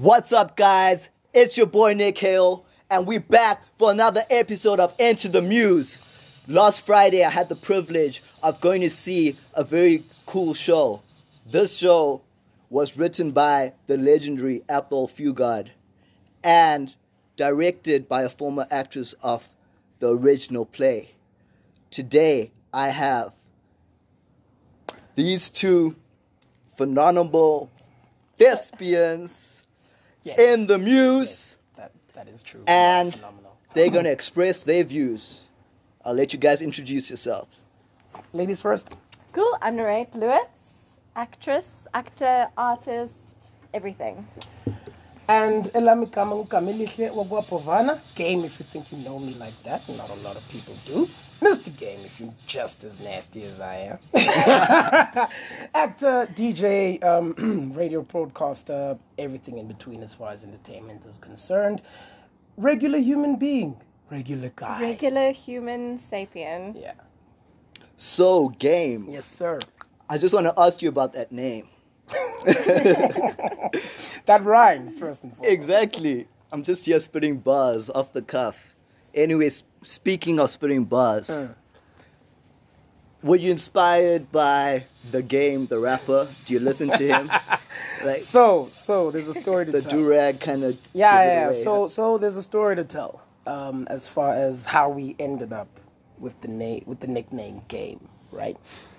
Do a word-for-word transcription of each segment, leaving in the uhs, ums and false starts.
What's up, guys? It's your boy Nick Hill, and we're back for another episode of Into the Muse. Last Friday, I had the privilege of going to see a very cool show. This show was written by the legendary Ethel Fugard and directed by a former actress of the original play. Today, I have these two phenomenal thespians yes. in the Muse. Yes, that, that is true. And they're going to express their views. I'll let you guys introduce yourselves. Ladies first. Cool, I'm Narate Lewis, actress, actor, artist, everything. And Elami Kamelihle Wagwapovana, Game if you think you know me like that, not a lot of people do. Mister Game if you're just as nasty as I am. Actor, D J, um, radio broadcaster, everything in between as far as entertainment is concerned. Regular human being, regular guy. Regular human sapien. Yeah. So, Game. Yes, sir. I just want to ask you about that name. That rhymes, first and foremost. Exactly. I'm just here spitting bars off the cuff. Anyways, speaking of spitting bars, mm. were you inspired by The Game, the rapper? Do you listen to him? Like, so, so there's a story to the tell. The do-rag kind of. Yeah, yeah. Away, so, huh? so there's a story to tell. Um, as far as how we ended up with the name, with the nickname Game, right?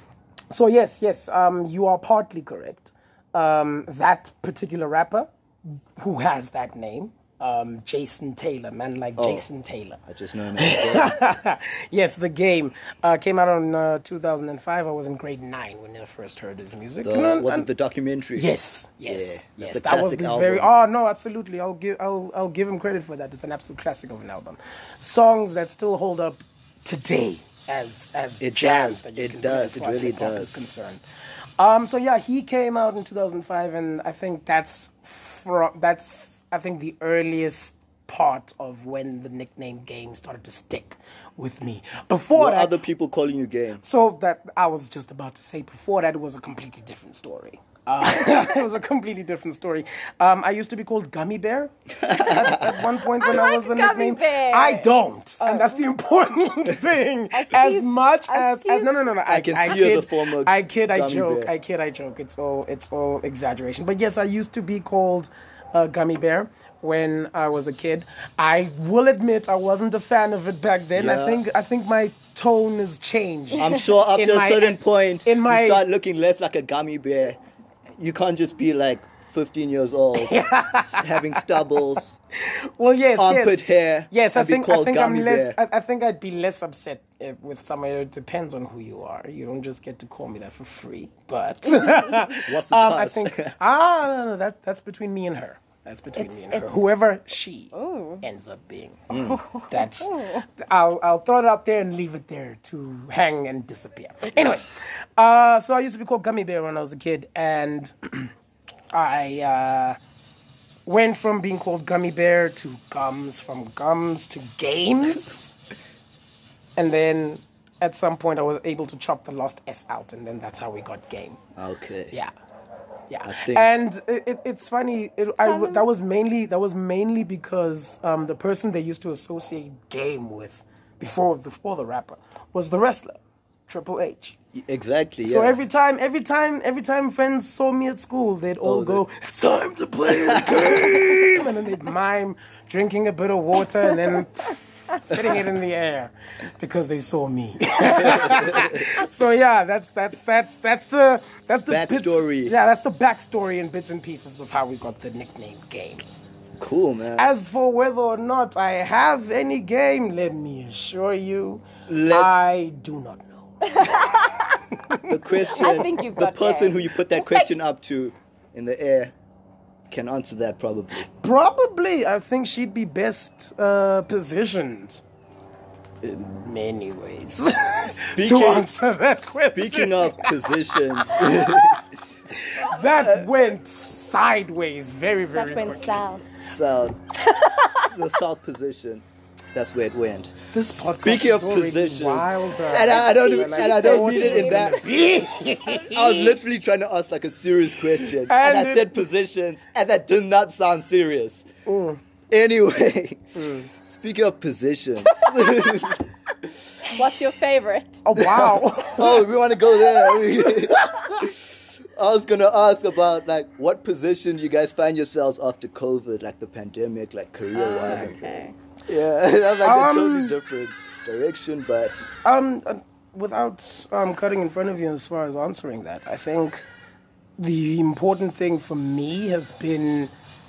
So yes, yes. Um, you are partly correct. Um, that particular rapper who has that name, um, Jason Taylor, man like oh, Jason Taylor. I just know him as The Game. Yes, The Game uh, came out in uh, two thousand five. I was in grade nine when I first heard his music. The, and, was and, it the documentary? Yes, yes, yeah, yes. That's a that was classic the album. very. Oh no, absolutely. I'll give. I'll. I'll give him credit for that. It's an absolute classic of an album. Songs that still hold up today as as it jazz. Does. That you it can does. do It as far really as hip-hop does. Is concerned. Um, so yeah, he came out in two thousand five, and I think that's from that's I think the earliest part of when the nickname Game started to stick with me. Before what that, other people calling you Game? So that I was just about to say. Before that, it was a completely different story. Uh, it was a completely different story. Um, I used to be called Gummy Bear at, at one point when I, I, like was a Gummy nickname. Bear. I don't, oh. and that's the important thing. As as much as as, as no, no, no, no. I, I can I see kid, you're the former. I kid, I Gummy joke, Bear. I kid, I joke. It's all, it's all exaggeration. But yes, I used to be called uh, Gummy Bear when I was a kid. I will admit I wasn't a fan of it back then. Yeah. I think, I think my tone has changed. I'm sure up In to a my- certain point, in my- you start looking less like a gummy bear. You can't just be like fifteen years old, having stubbles, Well, yes, armpit yes. hair. Yes, I and be think I called think I'm gummy less. bear. I, I think I'd be less upset if, with somebody. It depends on who you are. You don't just get to call me that for free. But What's the um, I cost? think ah no, no, that that's between me and her. That's between It's- me and her. it's- Whoever she Ooh. ends up being. That's. I'll I'll throw it out there and leave it there to hang and disappear. Anyway, uh, so I used to be called Gummy Bear when I was a kid, and I. Uh, Went from being called Gummy Bear to Gums, from Gums to Games. And then at some point I was able to chop the last S out, and then that's how we got Game. Okay. Yeah. Yeah. I think- And it, it, it's funny, it, I, w- that was mainly that was mainly because um, the person they used to associate Game with before the, before the rapper was the wrestler, Triple H. Exactly. So yeah. every time, every time, every time friends saw me at school, they'd all Oh, go, "It's time to play the game," and then they'd mime drinking a bit of water and then spitting it in the air because they saw me. So yeah, that's that's that's that's the that's the Backstory. Bits, yeah, that's the backstory and bits and pieces of how we got the nickname Game. Cool, man. As for whether or not I have any game, let me assure you, Let- I do not know. the question, I think you've the got person game. who you put that question up to in the air can answer that probably. Probably, I think she'd be best uh, positioned in many ways Speaking, to answer that question. speaking of positions, that went sideways very, very That went quickly. south. south, the south position. that's where it went. This podcast Speaking is of already positions, wilder and I, I don't, than and I don't mean it in thought that. I was literally trying to ask like a serious question, and, And I it- said positions, and that did not sound serious. Anyway, speaking of positions, What's your favorite? Oh, wow. oh, we want to go there. I was gonna ask about like what position you guys find yourselves after COVID, like the pandemic, like career-wise. and Okay. Yeah, that's like a Um, totally different direction, but Um, uh, without um, cutting in front of you as far as answering that, I think the important thing for me has been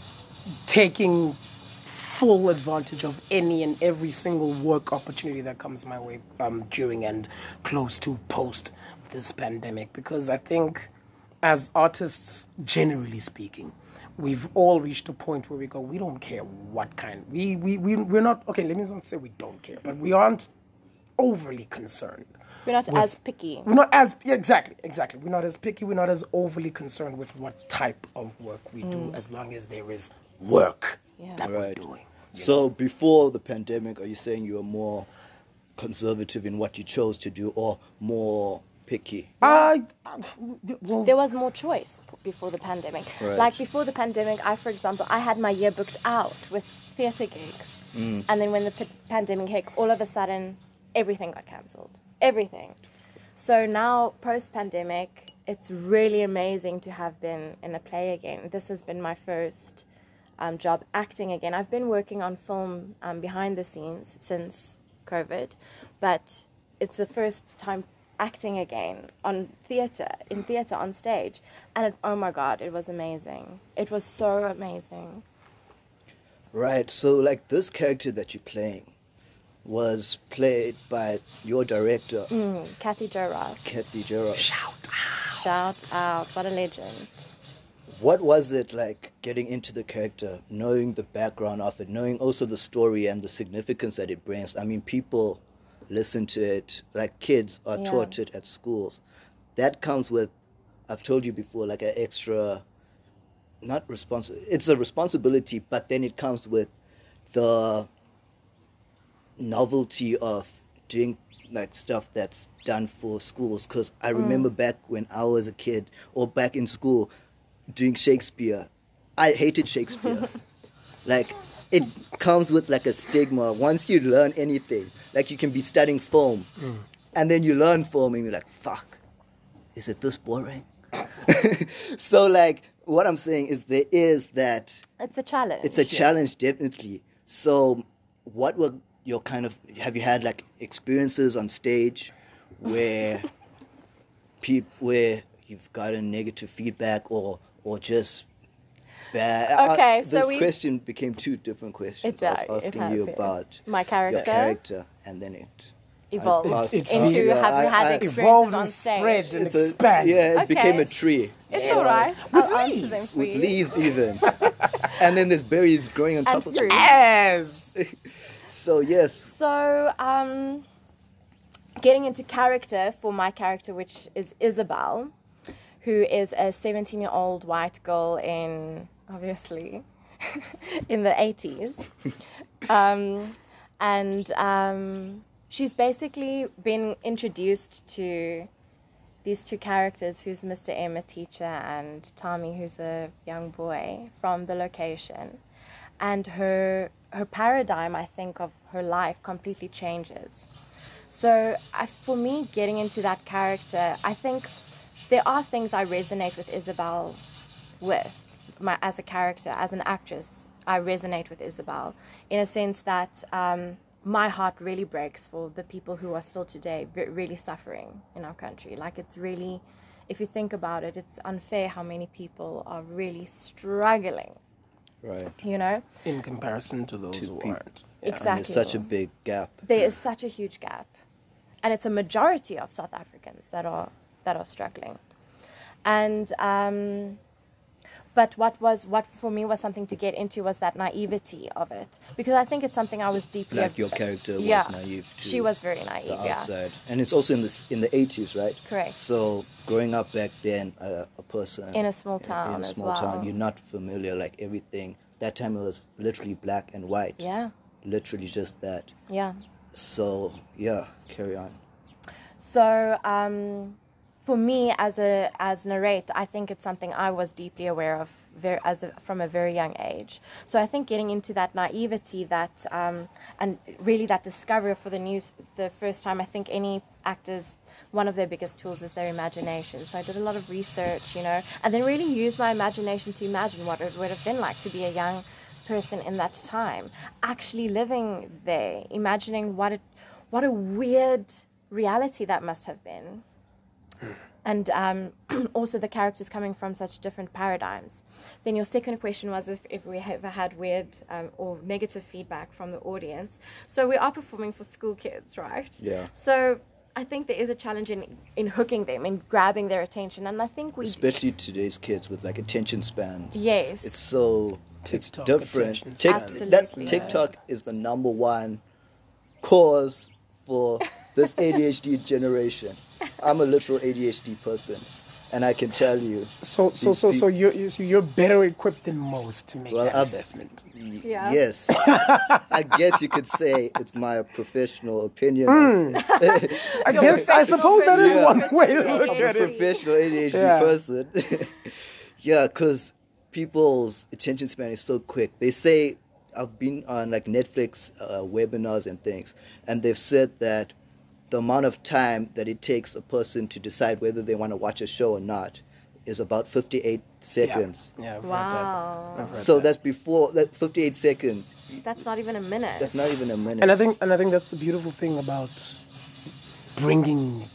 taking full advantage of any and every single work opportunity that comes my way um, during and close to post this pandemic, because I think as artists, generally speaking, we've all reached a point where we go, we don't care what kind. We, we, we, we're not, okay, let me not say we don't care, but we aren't overly concerned. We're not with- as picky. We're not as, yeah, exactly, exactly. We're not as picky, we're not as overly concerned with what type of work we do, as long as there is work Yeah. that right. we're doing. So before the pandemic, are you saying you were more conservative in what you chose to do, or more picky? I, well, There was more choice p- before the pandemic. Right. Like before the pandemic, I, for example, I had my year booked out with theatre gigs. Mm. And then when the p- pandemic hit, all of a sudden, everything got cancelled. Everything. So now, post-pandemic, it's really amazing to have been in a play again. This has been my first um, job acting again. I've been working on film um, behind the scenes since COVID, but it's the first time acting again on theatre, in theatre on stage. And it, oh my God, it was amazing. It was so amazing. Right. So like this character that you're playing was played by your director, Mm, Kathy Jo Ross. Kathy Gerard. shout out. Shout out, what a legend. What was it like getting into the character, knowing the background of it, knowing also the story and the significance that it brings? I mean, people listen to it, like kids are Yeah. taught it at schools. That comes with, I've told you before, like an extra, not responsible, it's a responsibility, but then it comes with the novelty of doing like stuff that's done for schools. Because I remember back when I was a kid, or back in school, doing Shakespeare, I hated Shakespeare. Like, it comes with like a stigma. Once you learn anything, like you can be studying film, and then you learn film, and you're like, fuck, is it this boring? So like, what I'm saying is there is that, It's a challenge. it's a challenge, definitely. So what were your kind of, have you had like experiences on stage where peop, where you've gotten negative feedback, or or just bad? Okay, uh, so this we- question became two different questions. It I does, was it asking has, you yes. about My character? your character, and then it Evolved I passed- into yeah, have you I- had I- experiences Evolved on and stage. spread and it's a, expanded. yeah, it Okay. became a tree It's all right. I'll answer them for with you. leaves even, and then there's berries growing on And top of fruit. it. Yes. So yes, So, um, getting into character for my character, which is Isabel, who is a seventeen-year-old white girl in, obviously, in the eighties. Um, and um, she's basically been introduced to these two characters, who's Mister M, a teacher, and Tommy, who's a young boy, from the location. And her her paradigm, I think, of her life completely changes. So I, for me, getting into that character, I think there are things I resonate with Isabel with, my, as a character, as an actress. I resonate with Isabel in a sense that um, my heart really breaks for the people who are still today re- really suffering in our country. Like, it's really, if you think about it, it's unfair how many people are really struggling, right. you know? In comparison to those To who peop- aren't. Exactly. And there's such a big gap. There is such a huge gap, and it's a majority of South Africans that are that are struggling. And um, but what was what for me was something to get into was that naivety of it, because I think it's something I was deeply Like your character was yeah, naive to she was very naive. the Yeah, outside, and it's also in the s- in the eighties, right? Correct. So growing up back then, uh, a person In a small in- town in a as small well. town, you're not familiar. Like everything that time, it was literally black and white. yeah, literally just that. Yeah. So yeah, carry on. So, um, for me, as a as narrate, I think it's something I was deeply aware of very, as a, from a very young age. So I think getting into that naivety, that um, and really that discovery for the news the first time. I think any actors, one of their biggest tools is their imagination. So I did a lot of research, you know, and then really used my imagination to imagine what it would have been like to be a young person in that time, actually living there, imagining what it, what a weird reality that must have been. And um, also the characters coming from such different paradigms. Then your second question was if, if we ever had weird um, or negative feedback from the audience. So we are performing for school kids, right? Yeah. So I think there is a challenge in, in hooking them, in grabbing their attention. And I think we... Especially today's kids with like attention spans. Yes. It's so... TikTok it's different. attention Tik- Absolutely. that's, TikTok is the number one cause for this A D H D generation. I'm a literal A D H D person, and I can tell you. So, so, these so, so peop- you're you- so you're better equipped than most to make Well, that I've- assessment. y- Yeah. Yes, I guess you could say it's my professional opinion. I guess I suppose that is Yeah. one way to Yeah. look I'm a at it. professional A D H D Yeah. person. Yeah, because people's attention span is so quick. They say, I've been on like Netflix uh, webinars and things, and they've said that the amount of time that it takes a person to decide whether they want to watch a show or not is about fifty-eight seconds. Yeah, yeah I've Wow. Heard that. I've heard So that. that's before that fifty-eight seconds. That's not even a minute. That's not even a minute. And I think, and I think that's the beautiful thing about bringing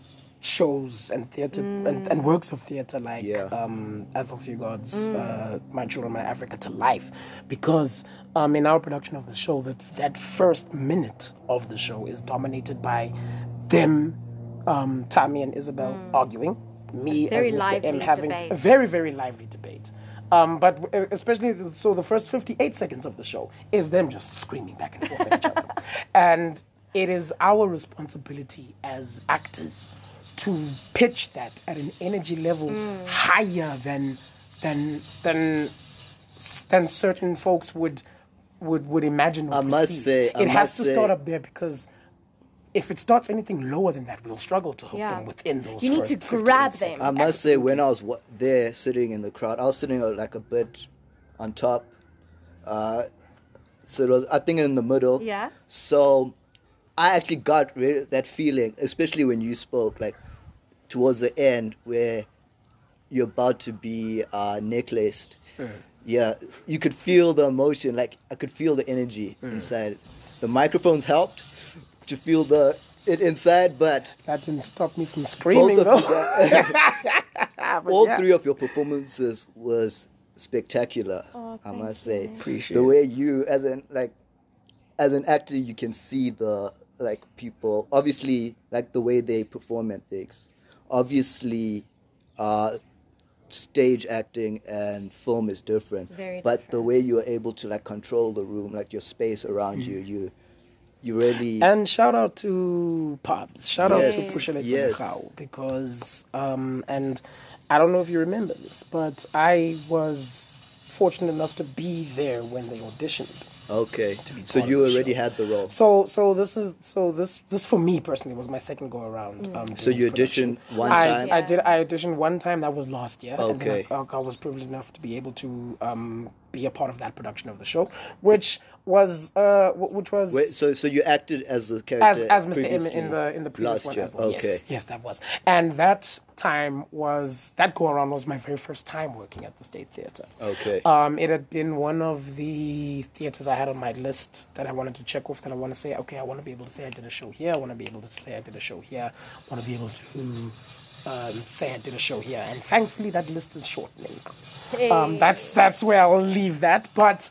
shows and theater and, and works of theater like Yeah. um, Ethel Fugard's uh, My Children, My Africa to life, because um, in our production of the show, that that first minute of the show is dominated by them, um, Tammy and Isabel arguing, me Very as Mister M lively having debate. a very very lively debate. Um, but uh, especially, the- so the first fifty-eight seconds of the show is them just screaming back and forth at each other. And it is our responsibility as actors to pitch that at an energy level Mm. higher than than than than certain folks would would would imagine. Or I must perceive. say- I it has must to say- start up there, because if it starts anything lower than that, we'll struggle to hook Yeah. them within those. You need first to fifty-eight grab them. seconds. I must say, when I was wa- there sitting in the crowd, I was sitting uh, like a bit on top. Uh, so it was, I think, in the middle. Yeah. So I actually got re- that feeling, especially when you spoke, like towards the end where you're about to be uh, necklaced. Yeah, you could feel the emotion. Like I could feel the energy inside. The microphones helped to feel the it inside, but That didn't stop me from screaming, both though. of you guys, But all yeah. three of your performances was spectacular. Oh, I thank must say, you. Appreciate the it. way you, as an like, as an actor, you can see the like people. Obviously, like the way they perform and things. Obviously, uh, stage acting and film is different. Very but the different. way you are able to like control the room, like your space around Mm. you, you, you really. And shout out to Pops. Shout out Yes, to Pushelet yes. because, um, and I don't know if you remember this, but I was fortunate enough to be there when they auditioned. Okay, be so part you of the already show. had the role. So, so this is so this this for me personally was my second go around. Um, So doing you this production. auditioned one I, time? I did. I auditioned one time. That was last year. And then Okay. I, I was privileged enough to be able to um, be a part of that production of the show, which was uh, wh- which was Wait, so so you acted as the as character as Mister M previously in the in the previous last one year. as well. Okay. Yes, yes, that was. And that time was that go around was my very first time working at the State Theatre. Okay. Um, it had been one of the theaters I had on my list that I wanted to check off. That I want to say, okay, I want to be able to say I did a show here. I want to be able to say I did a show here. I want to be able to um, say I did a show here. And thankfully, that list is shortening now. Um, that's that's where I'll leave that. But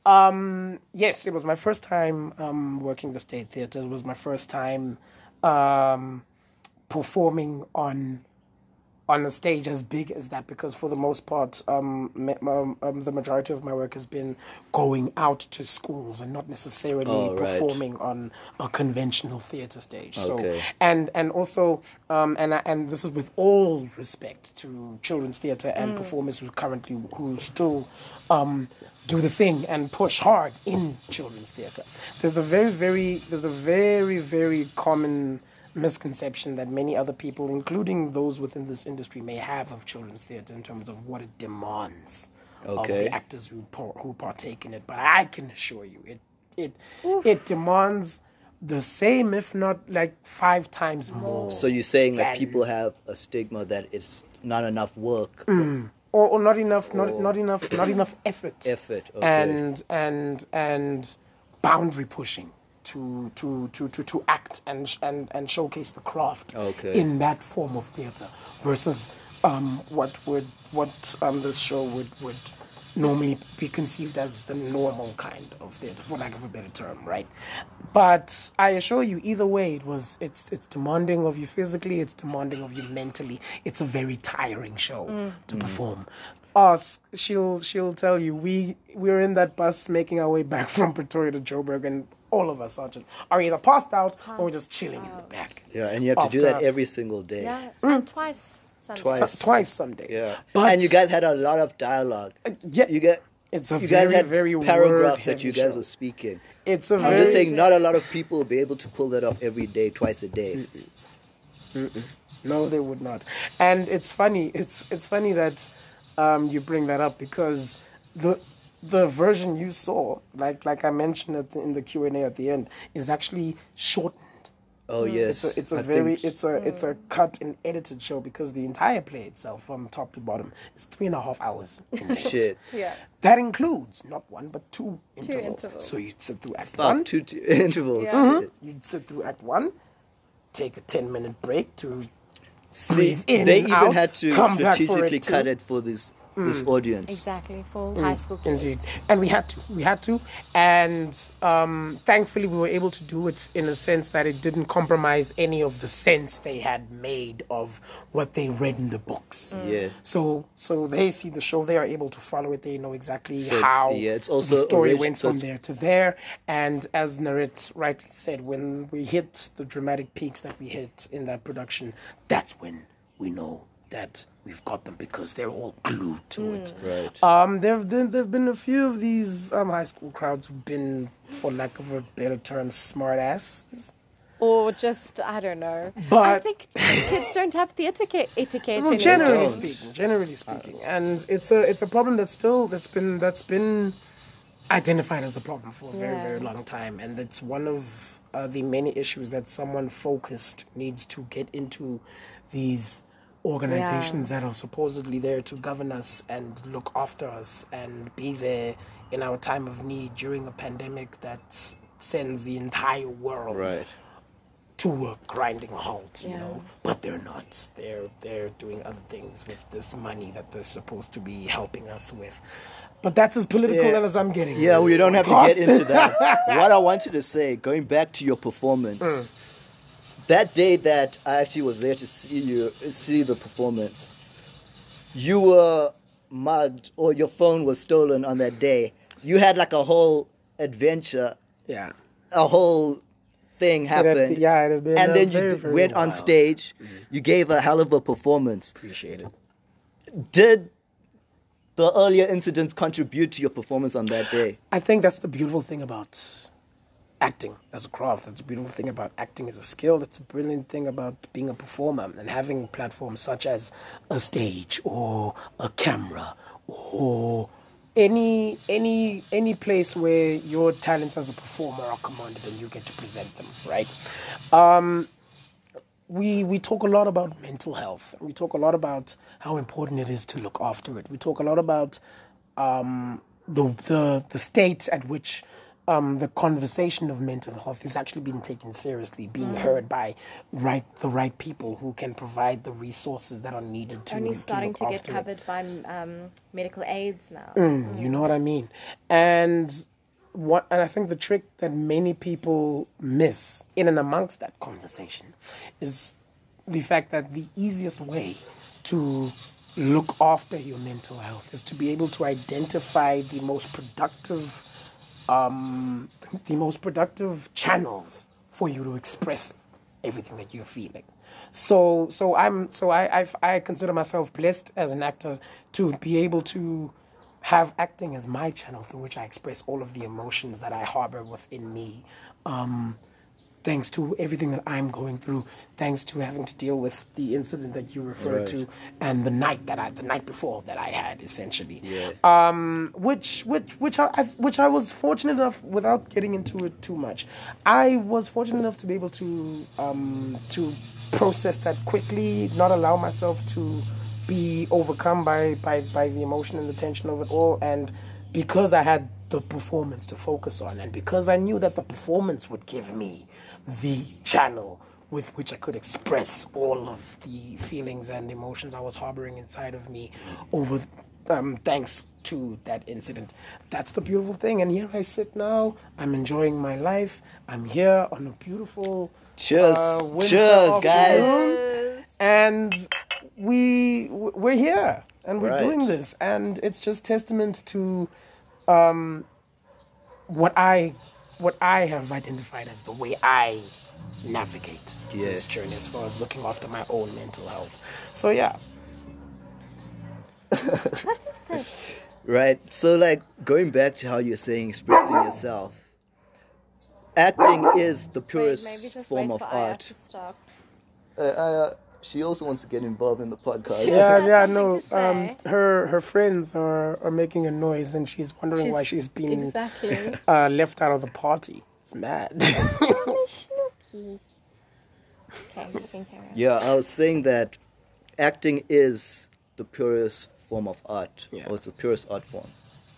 um, yes, it was my first time um, working the State Theatre. It was my first time um, performing on on a stage as big as that, because for the most part, um, ma- um, um, the majority of my work has been going out to schools and not necessarily Oh, right. performing on a conventional theatre stage. Okay. So, and and also, um, and I- and this is with all respect to children's theatre and performers who currently who still um, do the thing and push hard in children's theatre. There's a very very there's a very very common misconception that many other people, including those within this industry, may have of children's theatre in terms of what it demands of Okay. the actors who par- who partake in it. But I can assure you, it it it demands the same, if not like five times more. So you're saying that than- people have a stigma that it's not enough work, or, or not enough, not not enough, not enough effort, effort. Okay. and and and boundary pushing to to to to, to act and, sh- and and showcase the craft Okay. in that form of theater versus um, what would what um, this show would would normally be conceived as the normal kind of theater, for lack of a better term, right? But I assure you, either way, it was it's it's demanding of you physically, it's demanding of you mentally. It's a very tiring show to perform. Us, she'll she'll tell you, we we're in that bus making our way back from Pretoria to Joburg, and all of us are just are either passed out or just chilling in the back. Yeah, and you have to do that After- every single day. Yeah, and twice. Sunday. Twice. So- twice some days. Yeah. But and you guys had a lot of dialogue. yeah, You get it's a you guys very had very paragraphs that word-heavy you guys show. were speaking. It's a I'm very just saying, not a lot of people will be able to pull that off every day, twice a day. No, they would not. And it's funny. It's it's funny that um, you bring that up, because the the version you saw, like like I mentioned at the, in the Q and A at the end, is actually shortened. Oh yes, It's a, it's a I very think- it's a it's a cut and edited show, because the entire play itself, from top to bottom, is three and a half hours. in length. shit. Yeah. That includes not one but two intervals. intervals. So you'd sit through Act Fuck One. two, two intervals. Yeah. Shit. You'd sit through Act One, take a ten minute break to See, breathe in they and even out, had to come back for strategically it too. cut it for this this audience. Exactly, for high school kids. Indeed, and we had to, we had to, and um, thankfully we were able to do it in a sense that it didn't compromise any of the sense they had made of what they read in the books. Yeah. So, so they see the show, they are able to follow it. They know exactly So, how yeah, it's also the story orig- went so from it's- there to there. And as Narit rightly said, when we hit the dramatic peaks that we hit in that production, that's when we know that we've got them, because they're all glued to it. Right. Um, there have been, there've been a few of these um, high school crowds who've been, for lack of a better term, smart asses. Or just, I don't know. I But- think kids don't have theatre ca- etiquette Well, anymore. generally don't. speaking, generally speaking, and it's a it's a problem that's still that's been that's been identified as a problem for a very Yeah. very long time, and it's one of uh, the many issues that someone focused needs to get into these organizations that are supposedly there to govern us and look after us and be there in our time of need during a pandemic that sends the entire world Right. to a grinding halt, you Yeah. know. But they're not. They're they're doing other things with this money that they're supposed to be helping us with. But that's as political Yeah. as I'm getting. Yeah, in we this don't have to podcast. get into that. What I wanted to say, going back to your performance, that day that I actually was there to see you, see the performance, you were mugged or your phone was stolen on that day. You had like a whole adventure, Yeah. a whole thing had- happened. yeah, it had been, and uh, then you very, d- very went on wild. stage. You gave a hell of a performance. Appreciate it. Did the earlier incidents contribute to your performance on that day? I think that's the beautiful thing about acting as a craft. That's the beautiful thing about acting as a skill. That's a brilliant thing about being a performer and having platforms such as a stage or a camera or any any any place where your talents as a performer are commanded and you get to present them, right? Um, we we talk a lot about mental health. We talk a lot about how important it is to look after it. We talk a lot about um, the the the state at which um, the conversation of mental health is actually being taken seriously, being heard by right the right people who can provide the resources that are needed to Only to starting look to get after it. covered by um, medical aids now. You know what I mean? And what and I think the trick that many people miss in and amongst that conversation is the fact that the easiest way to look after your mental health, is to be able to identify the most productive, um, the most productive channels for you to express everything that you're feeling. So, so I'm, so I, I, I consider myself blessed as an actor to be able to have acting as my channel through which I express all of the emotions that I harbor within me. Um, thanks to everything that I'm going through, thanks to having to deal with the incident that you referred Right. to, and the night that I, the night before that I had, essentially. Yeah. Um, which, which, which I, I, which I was fortunate enough, without getting into it too much, I was fortunate enough to be able to, um, to process that quickly, not allow myself to be overcome by, by, by the emotion and the tension of it all, and because I had the performance to focus on, and because I knew that the performance would give me the channel with which I could express all of the feelings and emotions I was harboring inside of me over um, thanks to that incident. That's the beautiful thing. And here I sit now. I'm enjoying my life. I'm here on a beautiful Cheers. uh, winter Cheers, guys. afternoon. And we we're here and we're Right. doing this, and it's just testament to um, what I what I have identified as the way I navigate Yeah. this journey as far as looking after my own mental health. So yeah, What is this? Right. So, like, going back to how you're saying expressing yourself, acting is the Wait, purest maybe just form wait of for Aya art. to stop. Uh, uh, she also wants to get involved in the podcast. yeah, got yeah. something No, to um, say. her her friends are are making a noise, and she's wondering why she's been Exactly. uh, left out of the party. It's mad. Schnookies. Okay, you can carry on. Yeah, I was saying that acting is the purest form of art, Yeah. or it's the purest art form.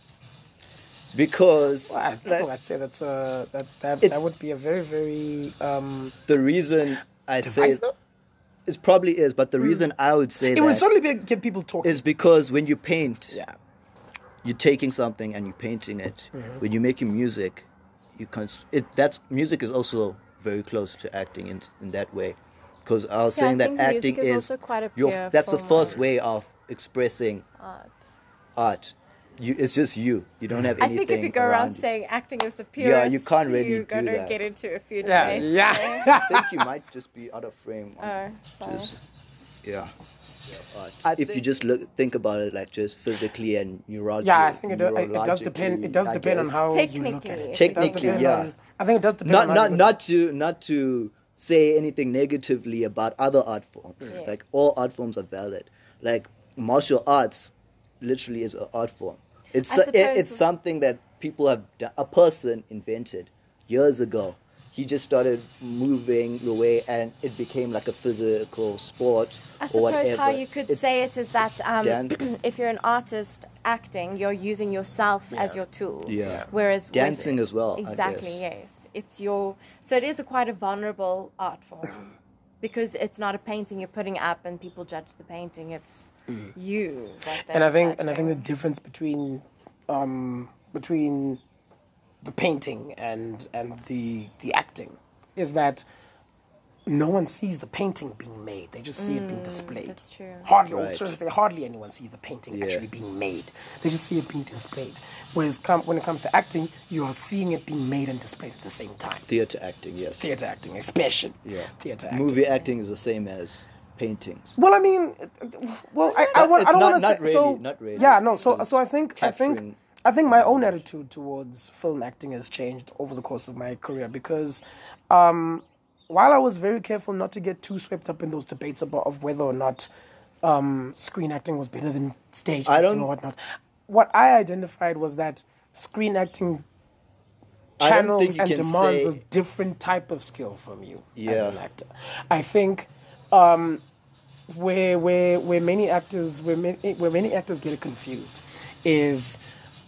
Because Well, I, like, well, I'd say that's uh, that that It's- that would be a very very um, the reason I say divisive. it probably is, but the reason I would say It would that certainly be, get people talking. is because when you paint, Yeah. you're taking something and you're painting it. Mm-hmm. When you're making music, you can it that's music is also very close to acting in in that way. Because I was Yeah, I saying that think music acting is is, also quite a your pure that's the form first of way of expressing Art. art. You, it's just you. You don't have I anything think if you go around around you. saying acting is the purest, you can't really you're do gonna that. get into a few Yeah, debates. yeah. I think you might just be out of frame. on Oh, sorry. just, yeah. art. If you just look, think about it like just physically and neurologically. Yeah, I think it does, it does depend. It does I depend on guess. how you look at Technically, it. if It does Technically, depend yeah. on- I think it does depend. Not on how not you look not at to not to say anything negatively about other art forms. Yeah. Like all art forms are valid. Like martial arts, literally is an art form. It's I a, it, suppose- it's something that people have done, a person invented years ago. He just started moving the way, and it became like a physical sport I or suppose whatever. how you could It's say it is that um, dance. if you're an artist acting, you're using yourself as Yeah. your tool. Yeah. Whereas with- Dancing as well, I Exactly. guess. Yes. It's your. So it is a quite a vulnerable art form, because it's not a painting you're putting up and people judge the painting. It's you. That And I they're think and I think the judging. difference between um, between the painting and and the the acting is that no one sees the painting being made. They just see it being displayed. Mm, that's true. Hardly, or Right. should I say, hardly anyone sees the painting Yeah. actually being made. They just see it being displayed. Whereas come, when it comes to acting, you are seeing it being made and displayed at the same time. theater acting, yes. Theater acting, especially. Yeah. Theater acting. Movie acting is the same as paintings. Well, I mean, well, I, I, Not- want, it's I don't not- want to not say really, so. not really. Yeah, no. So, Because so I think, I think, capturing- I think my own attitude towards film acting has changed over the course of my career because, um, while I was very careful not to get too swept up in those debates about of whether or not um, screen acting was better than stage I acting don't- or whatnot, what I identified was that screen acting I don't channels think you and can demands say- a different type of skill from you as Yeah. an actor. I think um, where where where many actors where many, where many actors get it confused is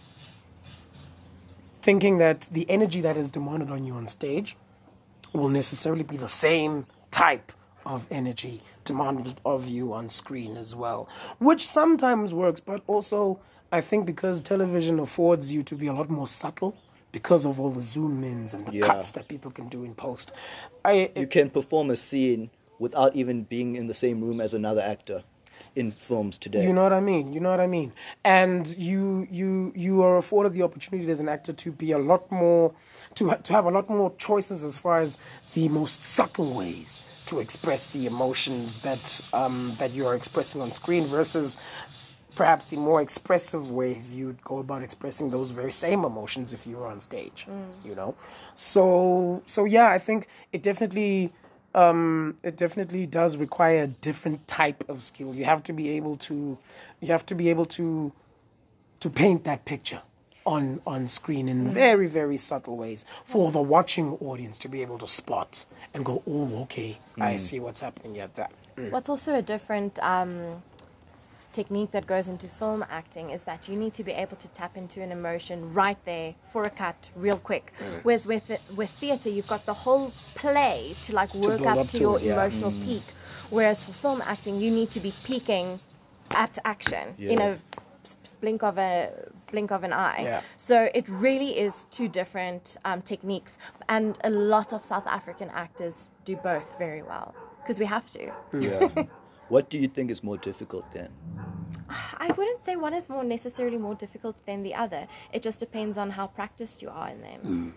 thinking that the energy that is demanded on you on stage will necessarily be the same type of energy demanded of you on screen as well, which sometimes works, but also I think because television affords you to be a lot more subtle because of all the zoom ins and the Yeah. cuts that people can do in post. I You can perform a scene without even being in the same room as another actor. in films today. You know what I mean? You know what I mean? And you you you are afforded the opportunity as an actor to be a lot more, to, ha- to have a lot more choices as far as the most subtle ways to express the emotions that um, that you are expressing on screen versus perhaps the more expressive ways you'd go about expressing those very same emotions if you were on stage, mm. you know? So, so yeah, I think it definitely, um, it definitely does require a different type of skill. You have to be able to, you have to be able to, to paint that picture on, on screen in mm. very, very subtle ways for the watching audience to be able to spot and go, oh, okay, mm. I see what's happening at that. Mm. What's also a different, um, technique that goes into film acting is that you need to be able to tap into an emotion right there for a cut real quick. Mm. Whereas with the, with theatre, you've got the whole play to like work to up, up to, to your it, yeah. emotional Mm. peak. Whereas for film acting, you need to be peaking at action Yeah. in a s- blink of a blink of an eye. Yeah. So it really is two different um, techniques, and a lot of South African actors do both very well because we have to. Yeah. What do you think is more difficult then? I wouldn't say one is more necessarily more difficult than the other. It just depends on how practiced you are in them.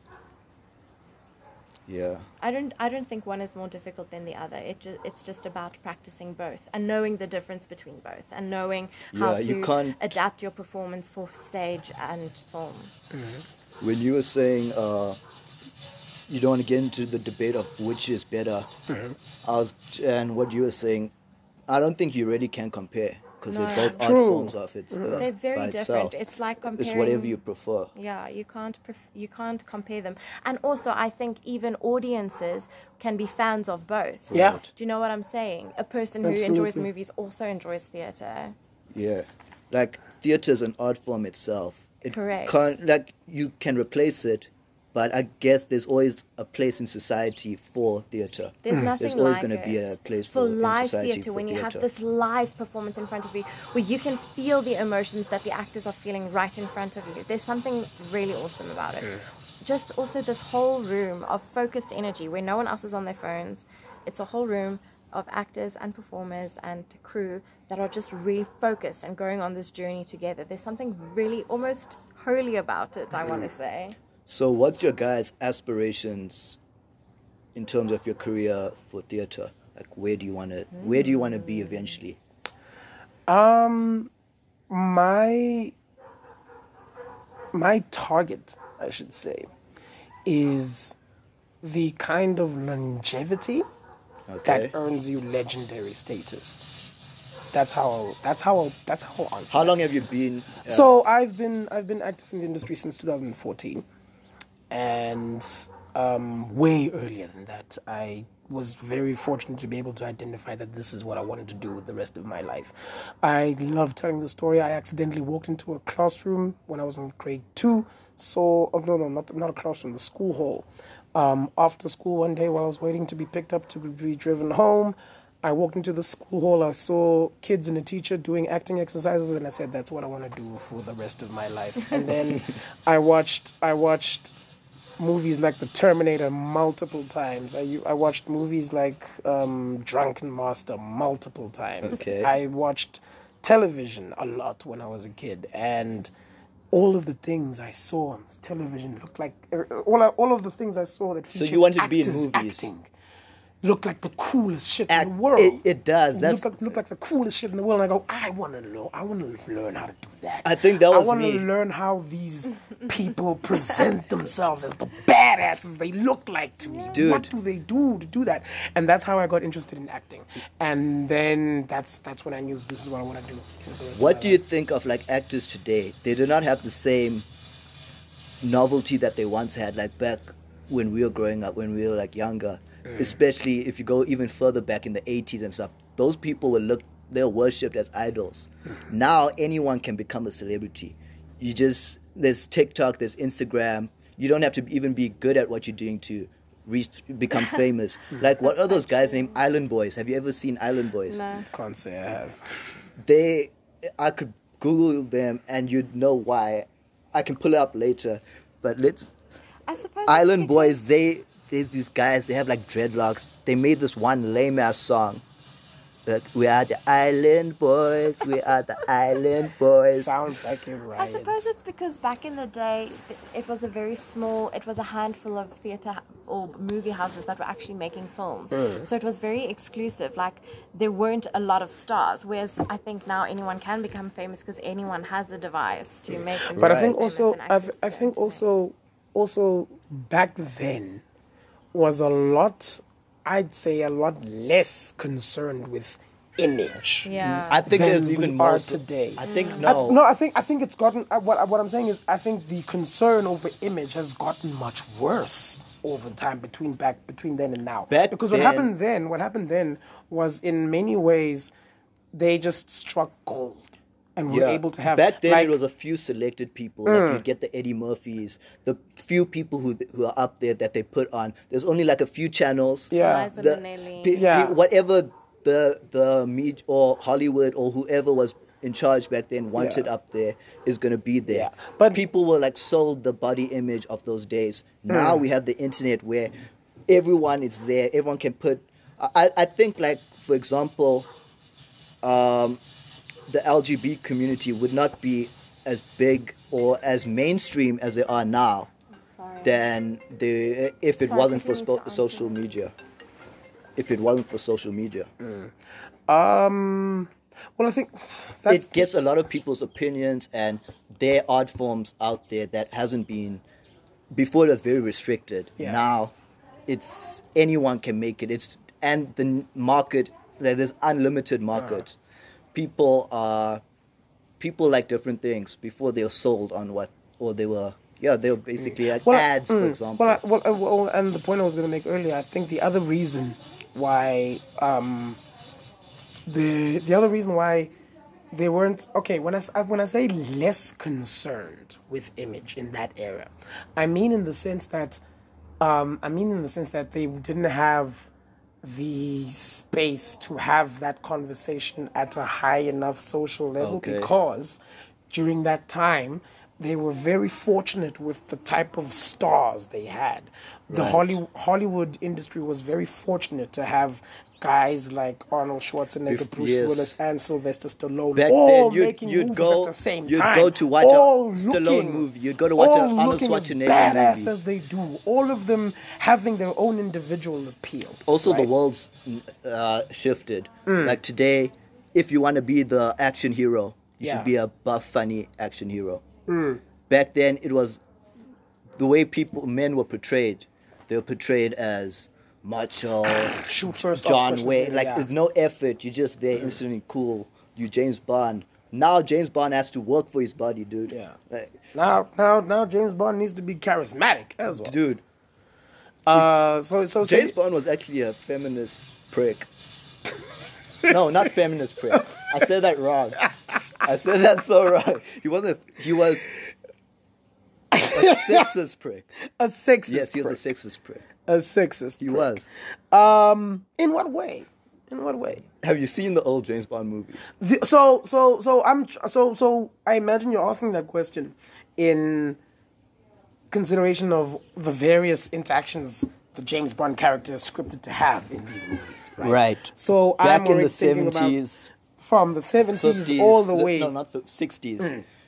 Yeah. I don't I don't think one is more difficult than the other. It ju- it's just about practicing both and knowing the difference between both and knowing how Yeah, you to can't- adapt your performance for stage and film. When you were saying uh, you don't want to get into the debate of which is better, I was, and what you were saying, I don't think you really can compare because No. they're both art True. forms of it. Uh, They're very by different. Itself. It's like comparing. It's whatever you prefer. Yeah, you can't pref- you can't compare them. And also, I think even audiences can be fans of both. Yeah. Do you know what I'm saying? A person who Absolutely. enjoys movies also enjoys theatre. Yeah, like theater is an art form itself. It Correct. Can't, like you can replace it, but I guess there's always a place in society for theater. There's nothing There's always like going to be it. a place for for in live society theatre for when you have theatre. this live performance in front of you where you can feel the emotions that the actors are feeling right in front of you. There's something really awesome about it. Just also this whole room of focused energy where no one else is on their phones. It's a whole room of actors and performers and crew that are just really focused and going on this journey together. There's something really almost holy about it, I want to say. So, what's your guys' aspirations in terms of your career for theater? Like, where do you want to, where do you want to be eventually? Um, my my target, I should say, is the kind of longevity Okay. that earns you legendary status. That's how. That's how. That's how. I'll answer How that. long have you been? Uh, So I've been I've been active in the industry since two thousand fourteen, and um, way earlier than that, I was very fortunate to be able to identify that this is what I wanted to do with the rest of my life. I love telling the story. I accidentally walked into a classroom when I was in grade two. So oh, no, no, not not a classroom, the school hall. Um, after school one day, while I was waiting to be picked up to be driven home, I walked into the school hall. I saw kids and a teacher doing acting exercises, and I said, "That's what I want to do for the rest of my life." And then I watched, I watched movies like The Terminator multiple times. I I watched movies like um, Drunken Master multiple times. Okay. I watched television a lot when I was a kid, and all of the things I saw on television looked like all all of the things I saw that So featured you wanted to be in actors movies? acting looked like the coolest shit Act- in the world. it, it does. That's look like, look like the coolest shit in the world. And I go, I want to know. I want to learn how to do that. I think that was I want me. to learn how these people present themselves as the badasses they look like to me. Dude. What do they do to do that? And that's how I got interested in acting. And then that's that's when I knew this is what I want to do. for the rest of What my do you life. think of like actors today? They do not have the same novelty that they once had, like back when we were growing up, when we were like younger. Especially if you go even further back in the eighties and stuff. Those people were looked, they were worshipped as idols. Now anyone can become a celebrity. You just, there's TikTok, there's Instagram. You don't have to even be good at what you're doing to reach, become famous. Like what are those guys named Island Boys? Have you ever seen Island Boys? No. Can't say I have. They, I could Google them and you'd know why. I can pull it up later, but let's. I suppose Island it's Boys, because- they, there's these guys. They have like dreadlocks. They made this one lame ass song, Like, we are the island boys. We are the island boys. Sounds like you're right. I suppose it's because back in the day, th- it was a very small, it was a handful of theatre ha- or movie houses that were actually making films. So it was very exclusive. Like, there weren't a lot of stars. Whereas I think now anyone can become famous because anyone has a device to make themselves But I think famous also, and I, access I to think internet. also, also back then was a lot, I'd say a lot less concerned with image. Yeah. I think than there's we even are more so- today. I think I- no. no, I think I think it's gotten. Uh, what what I'm saying is, I think the concern over image has gotten much worse over time between back between then and now. Back because what then- happened then, what happened then was in many ways, they just struck gold and were able to have. Back then, like, it was a few selected people. Like you get the Eddie Murphys, the few people who who are up there that they put on. There's only like a few channels. Yeah. Liza The- Minnelli. pe- Yeah. pe- whatever the the media or Hollywood or whoever was in charge back then wanted Yeah. up there is gonna be there. Yeah. But- people were like sold the body image of those days. Now we have the internet where everyone is there. Everyone can put. I I think like for example, um, the L G B T community would not be as big or as mainstream as they are now Sorry. than the if it Sorry, wasn't but you for need spo- to answer social this. media. If it wasn't for social media, Um. Well, I think that's it gets a lot of people's opinions and their art forms out there that hasn't been before. It was very restricted. Yeah. Now, it's anyone can make it. It's and the n- market. Like, there's unlimited market. People are people like different things. Before they were sold on what, or they were yeah they were basically like Well, I- ads, for mm, example. Well, I, well, uh, well, and the point I was going to make earlier, I think the other reason why um, the the other reason why they weren't okay when I s- uh, when I say less concerned with image in that era, I mean in the sense that um, I mean in the sense that they didn't have the space to have that conversation at a high enough social level Okay. because during that time they were very fortunate with the type of stars they had. The Right. Holly, Hollywood industry was very fortunate to have guys like Arnold Schwarzenegger, Bef- Bruce yes. Willis, and Sylvester Stallone Back all then, you'd- making you'd movies go- at the same you'd time. go to watch a all Stallone looking- movie. You'd go to watch a all Arnold looking as Schwarzenegger badass movie. as they do. All of them having their own individual appeal. Also, the right? world's uh, shifted. Mm. Like today, if you want to be the action hero, you Yeah. should be a buff, funny action hero. Mm. Back then, it was the way people, men were portrayed. They were portrayed as macho, Shoot first, ask John questions Wayne. later, Like, yeah. there's no effort. You're just there, instantly cool. You James Bond. Now James Bond has to work for his body, dude. Yeah. Like, Now, now, now, James Bond needs to be charismatic as well. dude, Uh, so, so, so James Bond was actually a feminist prick. No, not feminist prick. I said that wrong. I said that so wrong. He wasn't. A, he was a sexist prick. a sexist. Yes, he was prick. a sexist prick. a sexist. He prick. was. Um, in what way? In what way? Have you seen the old James Bond movies? The, so, so, so I'm tr- so, so. I imagine you're asking that question in consideration of the various interactions the James Bond character is scripted to have in these movies, right? Right. So Back I'm in already the thinking about seventies, from the seventies fifties, all the way. No, not sixties.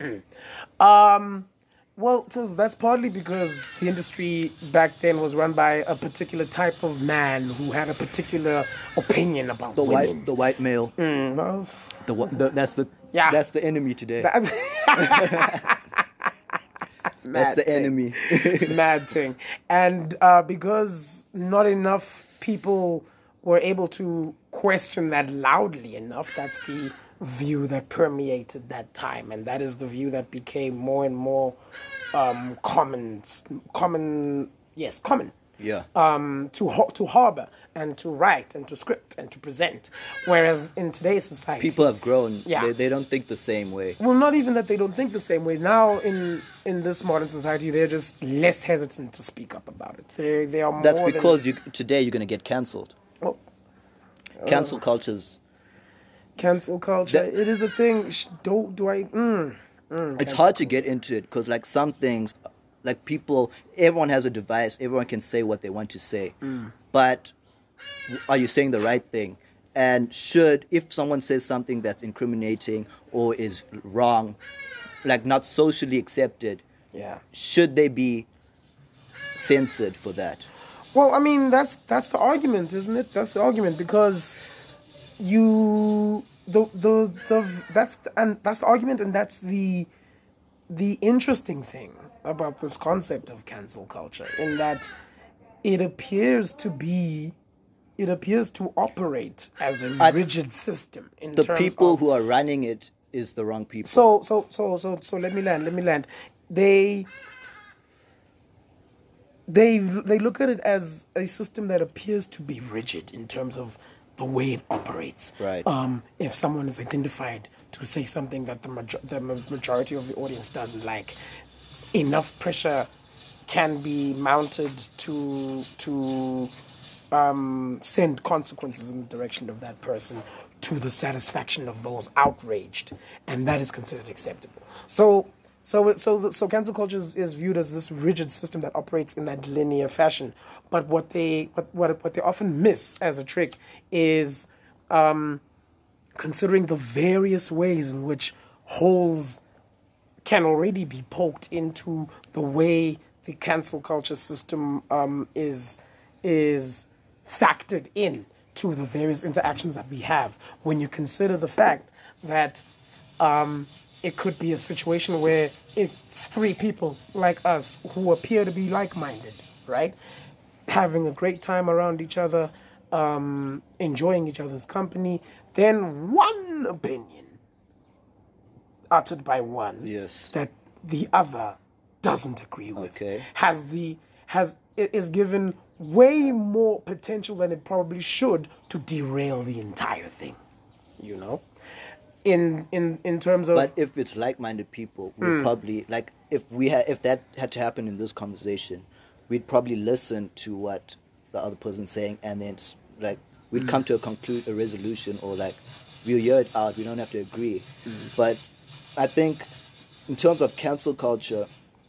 Um, well, so that's partly because the industry back then was run by a particular type of man who had a particular opinion about The women. white, the white male. Mm, well, The, whi- the that's the Yeah. that's the enemy today. that- that's the thing. enemy. Mad thing. And uh, because not enough people were able to question that loudly enough, that's the view that permeated that time. And that is the view that became more and more um, common, common, yes, common. Yeah. Um, to ho- to harbor and to write and to script and to present, whereas in today's society, People have grown. Yeah. They, they don't think the same way. well, not even that they don't think the same way. Now, in in this modern society, they're just less hesitant to speak up about it. They they are more. That's than- because you today you're gonna get cancelled. Oh, Cancel culture's. cancel culture. That- it is a thing. Sh- Do do I? Mm, mm, It's hard to get into it because like some things, like people, everyone has a device. Everyone can say what they want to say, Mm. but are you saying the right thing? And should, if someone says something that's incriminating or is wrong, like not socially accepted, Yeah. should they be censored for that? Well, I mean, that's that's the argument, isn't it? That's the argument because you the the the that's the, and that's the argument, and that's the the interesting thing about this concept of cancel culture, in that it appears to be it appears to operate as a I- rigid system in The terms people of, who are running it is the wrong people. so so so so so let me land let me land they they they look at it as a system that appears to be rigid in terms of the way it operates. Right. Um, if someone is identified to say something that the, major- the ma- majority of the audience doesn't like, enough pressure can be mounted to to um, send consequences in the direction of that person to the satisfaction of those outraged, and that is considered acceptable. So, so, so, the, so cancel culture is, is viewed as this rigid system that operates in that linear fashion. But what they, what, what, what they often miss as a trick is um, considering the various ways in which holes can already be poked into the way the cancel culture system um, is is factored in to the various interactions that we have. When you consider the fact that um, it could be a situation where it's three people like us who appear to be like-minded, right? Having a great time around each other, um, enjoying each other's company, then one opinion uttered by one Yes. that the other doesn't agree with Okay. has the has is given way more potential than it probably should to derail the entire thing, you know, in in in terms of But if it's like-minded people, Hmm. we'd probably like if we had if that had to happen in this conversation, we'd probably listen to what the other person's saying, and then s- like we'd Hmm. come to a conclude a resolution, or like we'll hear it out. We don't have to agree. Hmm. But I think in terms of cancel culture,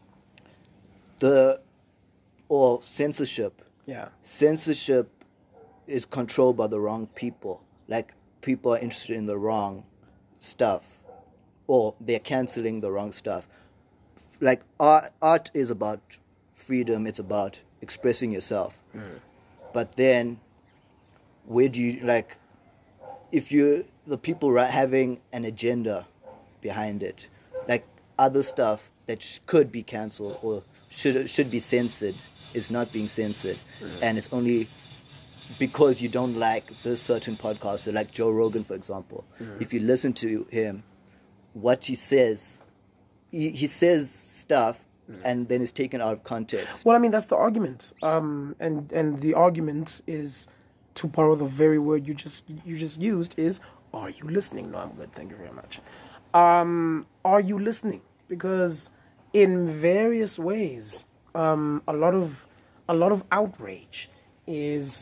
the or censorship, yeah censorship is controlled by the wrong people. Like people are interested in the wrong stuff, or they're canceling the wrong stuff. Like art, art is about freedom. It's about expressing yourself. But then, where do you like? If you the people ri- having an agenda behind it, like other stuff that sh- could be cancelled or should should be censored, is not being censored, and it's only because you don't like this certain podcaster, like Joe Rogan, for example. If you listen to him, what he says, he, he says stuff, and then it's taken out of context. Well, I mean, that's the argument, um, and and the argument is, to borrow the very word you just you just used, is, are you listening? No, I'm good, thank you very much. Um, are you listening? Because in various ways, um, a lot of a lot of outrage is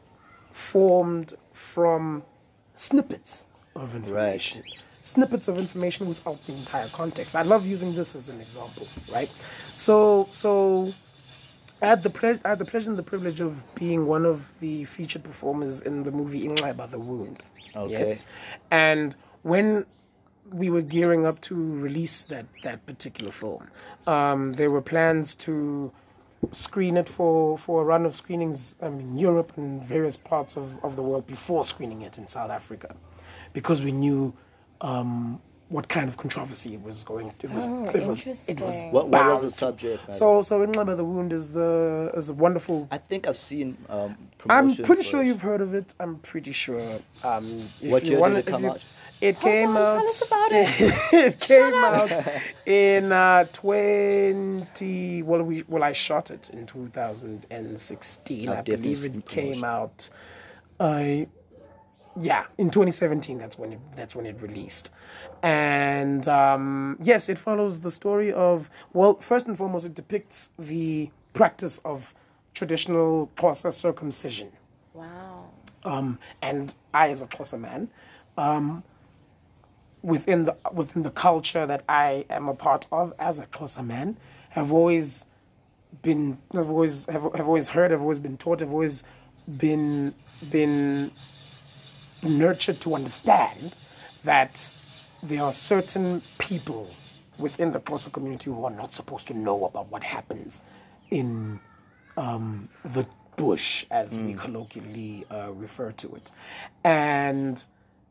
formed from snippets of information. Snippets of information without the entire context. I love using this as an example, right? So, so I had the ple- I had the pleasure and the privilege of being one of the featured performers in the movie Inqaba the Wound. Okay. And when we were gearing up to release that, that particular film, um, there were plans to screen it for, for a run of screenings um, in Europe and various parts of, of the world before screening it in South Africa, because we knew um, what kind of controversy it was going to. It was, Oh, it was, it was interesting. What, what was bound the to. subject? matter? So, so Inqaba the Wound is the is a wonderful. I think I've seen um, I'm promotion pretty for sure it. you've heard of it. I'm pretty sure. Um, if What you year wanna- did it if come you- out? It Hold came on, out. tell us about it. it came out in uh, twenty. Well, we well I shot it in two thousand sixteen. I've I definitely believe seen it came promotion. out. I yeah, in twenty seventeen. That's when it that's when it released, and um, yes, it follows the story of, well, first and foremost, it depicts the practice of traditional Xhosa circumcision. Wow. Um, and I, as a Xhosa man, um, within the within the culture that I am a part of as a Xhosa man, have always been have always have, have always heard, have always been taught, have always been been nurtured to understand that there are certain people within the Xhosa community who are not supposed to know about what happens in um, the bush, as mm. we colloquially uh, refer to it. And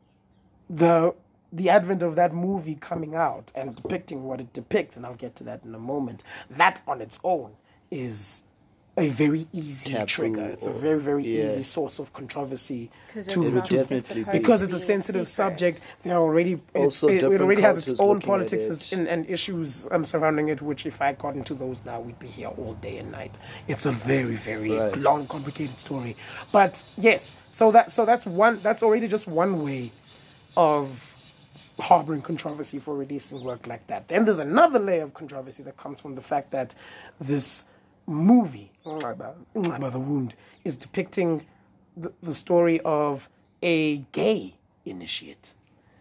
the the advent of that movie coming out and depicting what it depicts, and I'll get to that in a moment, that on its own is a very easy Taboo trigger. It's a very, very yeah. easy source of controversy. To, it would definitely be. Because it's a sensitive subject, there are already also it, it already has its own politics it. and, and issues um, surrounding it, which if I got into those now, we'd be here all day and night. It's a very, very right. long, complicated story. But yes, so that so that's one that's already just one way of harboring controversy for releasing work like that. Then there's another layer of controversy that comes from the fact that this movie, about the Wound, is depicting the, the story of a gay initiate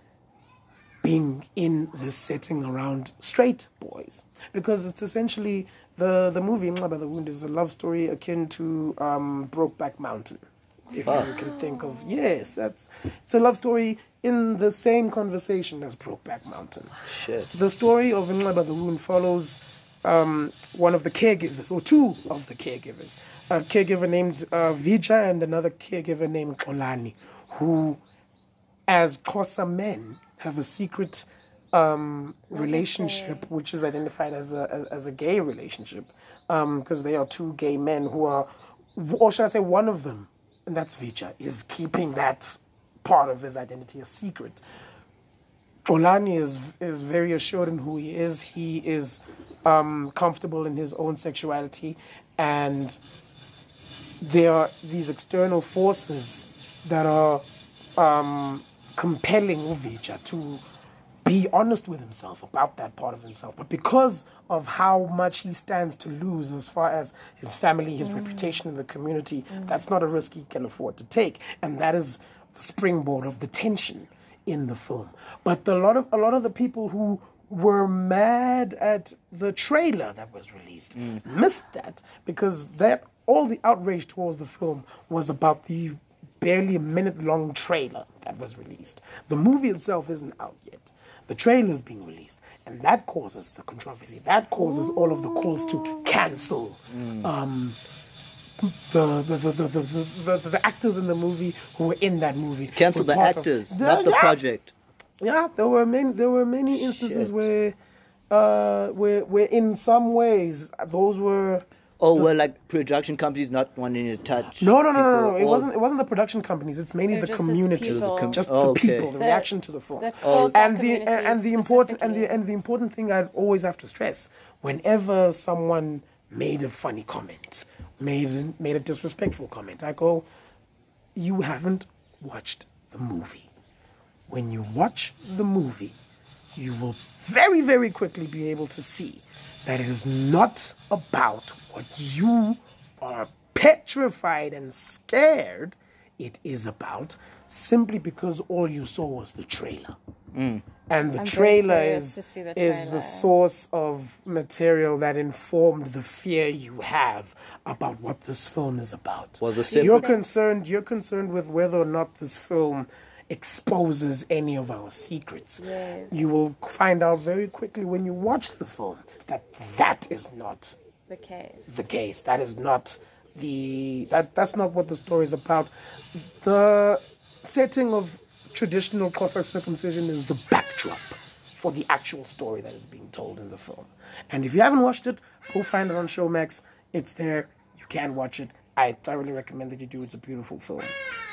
being in this setting around straight boys. Because it's essentially, the, the movie, about the Wound, is a love story akin to um, Brokeback Mountain. If ah. you can think of, yes, that's it's a love story in the same conversation as Brokeback Mountain. Shit. The story of Inqaba the Wound follows um, one of the caregivers, or two of the caregivers. A caregiver named uh, Vija and another caregiver named Kolani, who, as Xhosa men, have a secret um, relationship, which is identified as a, as, as a gay relationship, because um, they are two gay men who are, or should I say one of them, and that's Vija, is keeping that part of his identity a secret. Olani is is very assured in who he is. He is um, comfortable in his own sexuality, and there are these external forces that are um, compelling Vija to be honest with himself about that part of himself. But because of how much he stands to lose as far as his family, his mm. reputation in the community, mm. that's not a risk he can afford to take. And that is the springboard of the tension in the film. But the, a lot of a lot of the people who were mad at the trailer that was released mm. missed that, because that all the outrage towards the film was about the barely a minute long trailer that was released. The movie itself isn't out yet. The trailer is being released, and that causes the controversy. That causes Ooh. all of the calls to cancel mm. um, the, the, the, the, the, the, the, the actors in the movie who were in that movie. Cancel the actors, the, not the yeah. project. Yeah, there were many. There were many instances Shit. where, uh, where, where in some ways those were. Oh, well, like production companies not wanting to touch. No, no, no, no, no. It or... wasn't. It wasn't the production companies. It's mainly They're the just community, as people. The com- just oh, the okay. people, the, The- reaction to the film. The Oh. Xhosa and the community and, and the important and the specifically. and the important thing I always have to stress: whenever someone made a funny comment, made made a disrespectful comment, I go, "You haven't watched the movie. When you watch the movie, you will very very quickly be able to see that it is not about what you are petrified and scared. It is about simply because all you saw was the trailer." Mm. And the I'm very trailer curious is to see the is trailer. the source of material that informed the fear you have about what this film is about. Was a simple- You're concerned you're concerned with whether or not this film exposes any of our secrets. Yes. You will find out very quickly when you watch the film that that is not The case. the case. That is not the that that's not what the story is about. The setting of traditional Xhosa circumcision is the backdrop for the actual story that is being told in the film. And if you haven't watched it, go find it on Showmax. It's there. You can watch it. I thoroughly recommend that you do. It's a beautiful film.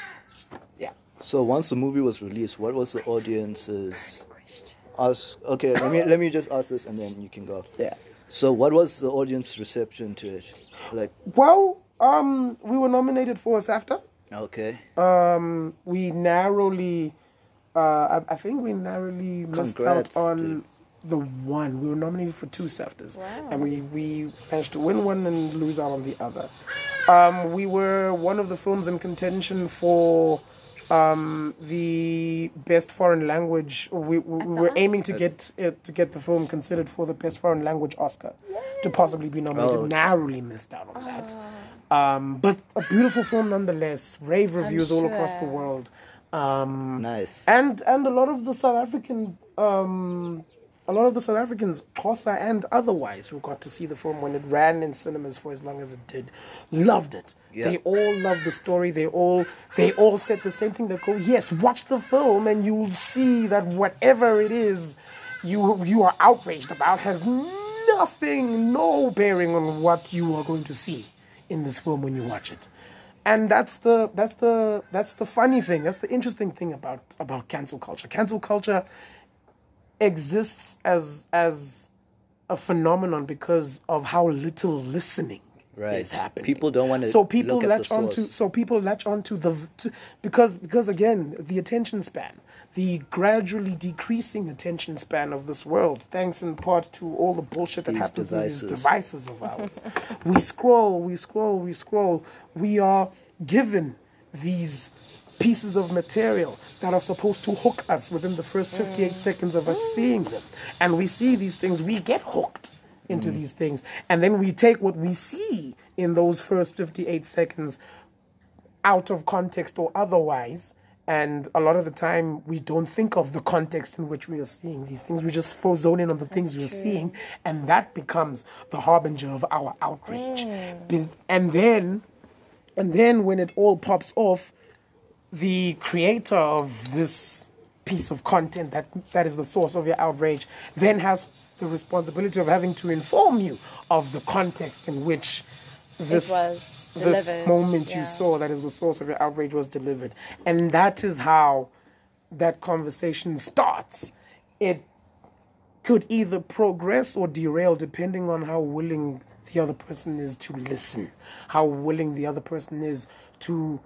Yeah. So once the movie was released, what was the audience's ask? Okay, let me let me just ask this, and then you can go. Yeah. So what was the audience reception to it? Like, Well, um, we were nominated for a SAFTA. okay, Um, we narrowly, uh, I, I think we narrowly missed Congrats, out on dude. the one. We were nominated for two SAFTAs, Wow. and we, we managed to win one and lose out on the other. Um, we were one of the films in contention for um, the best foreign language. We, we, we were aiming to get it, to get the film considered for the best foreign language Oscar, to possibly be nominated. Oh. Narrowly missed out on that. Um, but a beautiful film nonetheless. Rave reviews all across the sure. world. Um, Nice. And and a lot of the South African, um, a lot of the South Africans, Xhosa and otherwise, who got to see the film when it ran in cinemas for as long as it did, loved it. Yeah. They all loved the story. They all they all said the same thing. They go, yes, watch the film, and you'll see that whatever it is you you are outraged about has nothing, no bearing on what you are going to see in this film when you watch it. And that's the that's the that's the funny thing. That's the interesting thing about about cancel culture. Cancel culture exists as as a phenomenon because of how little listening Right. is happening. People don't want to So people look at latch the onto source. so people latch onto the to, because because again the attention span, the gradually decreasing attention span of this world, thanks in part to all the bullshit that These happens in these devices. devices of ours. we scroll, we scroll, we scroll. We are given these pieces of material that are supposed to hook us within the first fifty-eight seconds of us seeing them. And we see these things, we get hooked into these things. And then we take what we see in those first fifty-eight seconds out of context or otherwise. And a lot of the time, we don't think of the context in which we are seeing these things. We just full zone in on the things we're seeing. And that becomes the harbinger of our outrage. Be- And then, and then when it all pops off, the creator of this piece of content that that is the source of your outrage then has the responsibility of having to inform you of the context in which this was this delivered, moment yeah. you saw that is the source of your outrage was delivered. And that is how that conversation starts. It could either progress or derail depending on how willing the other person is to listen, how willing the other person is to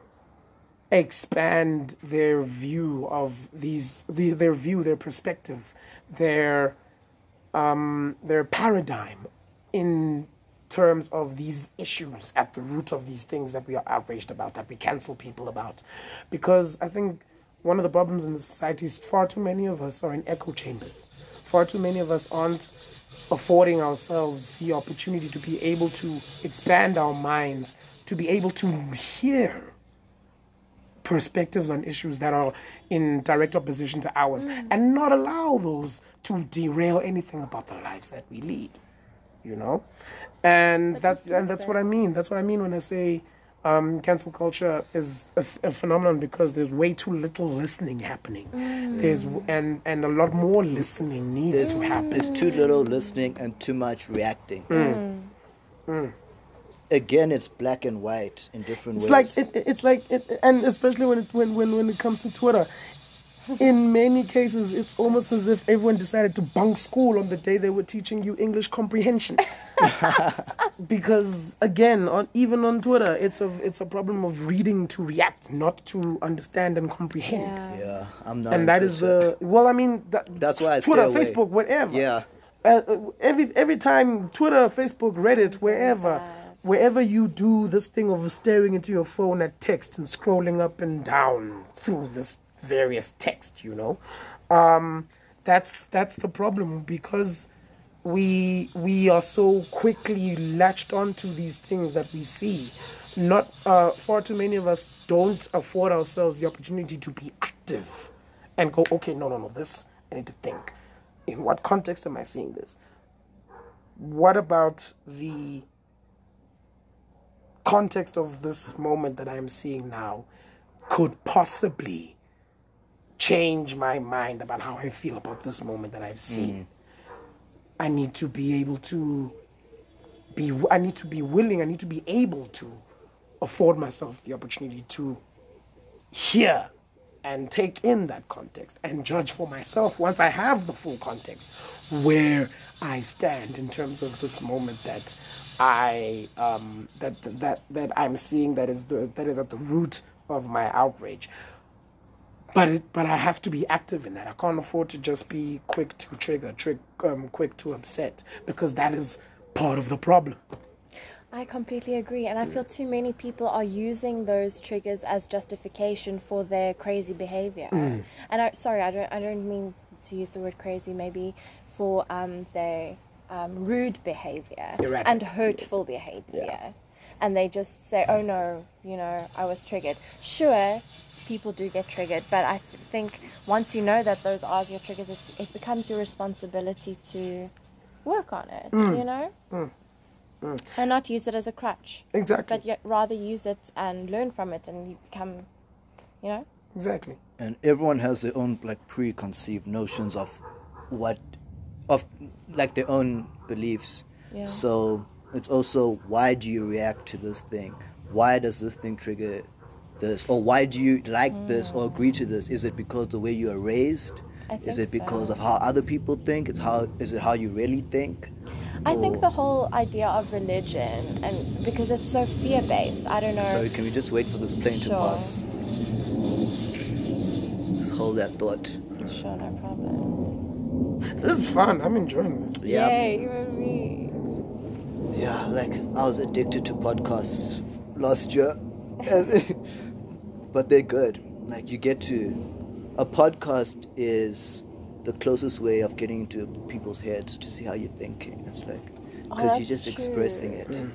expand their view of these, the, their view, their perspective, their um, their paradigm in terms of these issues at the root of these things that we are outraged about, that we cancel people about. Because I think one of the problems in the society is far too many of us are in echo chambers. Far too many of us aren't affording ourselves the opportunity to be able to expand our minds, to be able to hear perspectives on issues that are in direct opposition to ours, mm. and not allow those to derail anything about the lives that we lead, you know? And But that's just and that's what I mean. That's what I mean when I say um, cancel culture is a, a phenomenon, because there's way too little listening happening. Mm. There's and and a lot more listening needs There's, to happen. there's too little listening and too much reacting. Mm. Mm. Again, it's black and white in different It's ways. like it, it's like it, and especially when it when, when when it comes to Twitter, in many cases it's almost as if everyone decided to bunk school on the day they were teaching you English comprehension. Because again, on even on Twitter, it's a it's a problem of reading to react, not to understand and comprehend. Yeah. yeah, I'm not. And that is interested. the well, I mean, that, That's why I stay Twitter, away. Facebook, whatever. Yeah. Uh, every every time Twitter, Facebook, Reddit, wherever. Wherever you do this thing of staring into your phone at text and scrolling up and down through this various text, you know, um, that's that's the problem, because we we are so quickly latched onto these things that we see. Not uh, far too many of us don't afford ourselves the opportunity to be active and go, okay, no, no, no, this I need to think. In what context am I seeing this? What about the context of this moment that I'm seeing now could possibly change my mind about how I feel about this moment that I've seen? Mm. I need to be able to be, I need to be willing, I need to be able to afford myself the opportunity to hear and take in that context and judge for myself, once I have the full context, where I stand in terms of this moment that I um, that that that I'm seeing that is the that is at the root of my outrage. But it, but I have to be active in that. I can't afford to just be quick to trigger, trick, um, quick to upset, because that is part of the problem. I completely agree, and I feel too many people are using those triggers as justification for their crazy behavior. Mm. And I, sorry, I don't I don't mean to use the word crazy. Maybe for um, their um, rude behavior Erratic. and hurtful behavior, Yeah. and they just say, "Oh no, you know, I was triggered." Sure. people do get triggered, but I th- think once you know that those are your triggers, it's, it becomes your responsibility to work on it, Mm. you know? Mm. Mm. And not use it as a crutch. Exactly. But yet rather use it and learn from it, and you become, you know? Exactly. And everyone has their own like preconceived notions of what, of like their own beliefs. Yeah. So it's also, why do you react to this thing? Why does this thing trigger this? Or why do you like mm. this or agree to this? Is it because the way you are raised? I think Is it because so. of how other people think? It's how is it how you really think? I or... think the whole idea of religion, and because it's so fear-based, I don't know. Sorry, can we just wait for this plane Sure. to pass? Just hold that thought. Sure, no problem. This is fun. I'm enjoying this. Yeah. Yay, you and me. Yeah, like I was addicted to podcasts last year, and, but they're good. Like you get to, a podcast is the closest way of getting into people's heads to see how you're thinking. It's like, Oh, because you're that's just true. expressing it. Mm.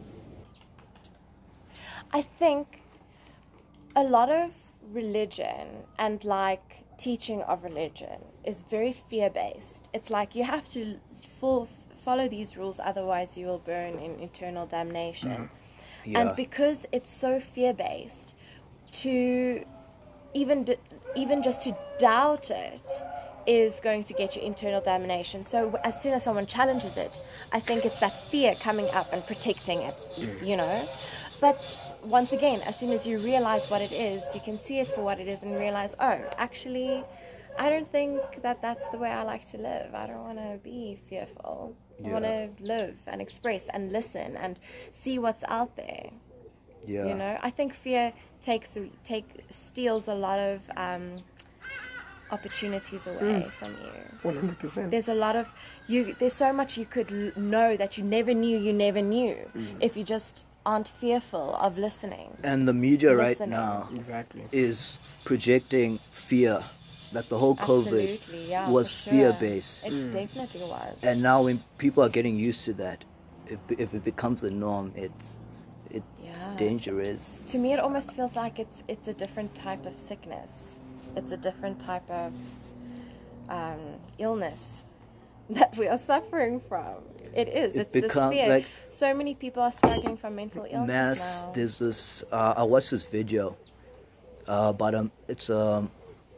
I think a lot of religion and like teaching of religion is very fear-based. It's like you have to full, follow these rules, otherwise you will burn in eternal damnation. Mm. Yeah. And because it's so fear-based, to even d- even just to doubt it is going to get you internal damnation. So as soon as someone challenges it, I think it's that fear coming up and protecting it, you know. But once again, as soon as you realize what it is, you can see it for what it is and realize, oh, actually, I don't think that that's the way I like to live. I don't want to be fearful. I Yeah. want to live and express and listen and see what's out there. Yeah. You know, I think fear takes take steals a lot of um, opportunities away Mm. from you. one hundred percent. There's a lot of you. There's so much you could l- know that you never knew you never knew Mm. if you just aren't fearful of listening. And the media right Listening. now Exactly. is projecting fear. Like the whole COVID Absolutely, yeah, was for sure. fear-based. It Mm. definitely was. And now when people are getting used to that, if, if it becomes the norm, it's it's Yeah. dangerous. To me, it almost feels like it's it's a different type of sickness. It's a different type of um, illness that we are suffering from. It is. It it's become- this fear. like- So many people are struggling from mental illness mass. now. There's this. Uh, I watched this video. Uh, but um, it's um.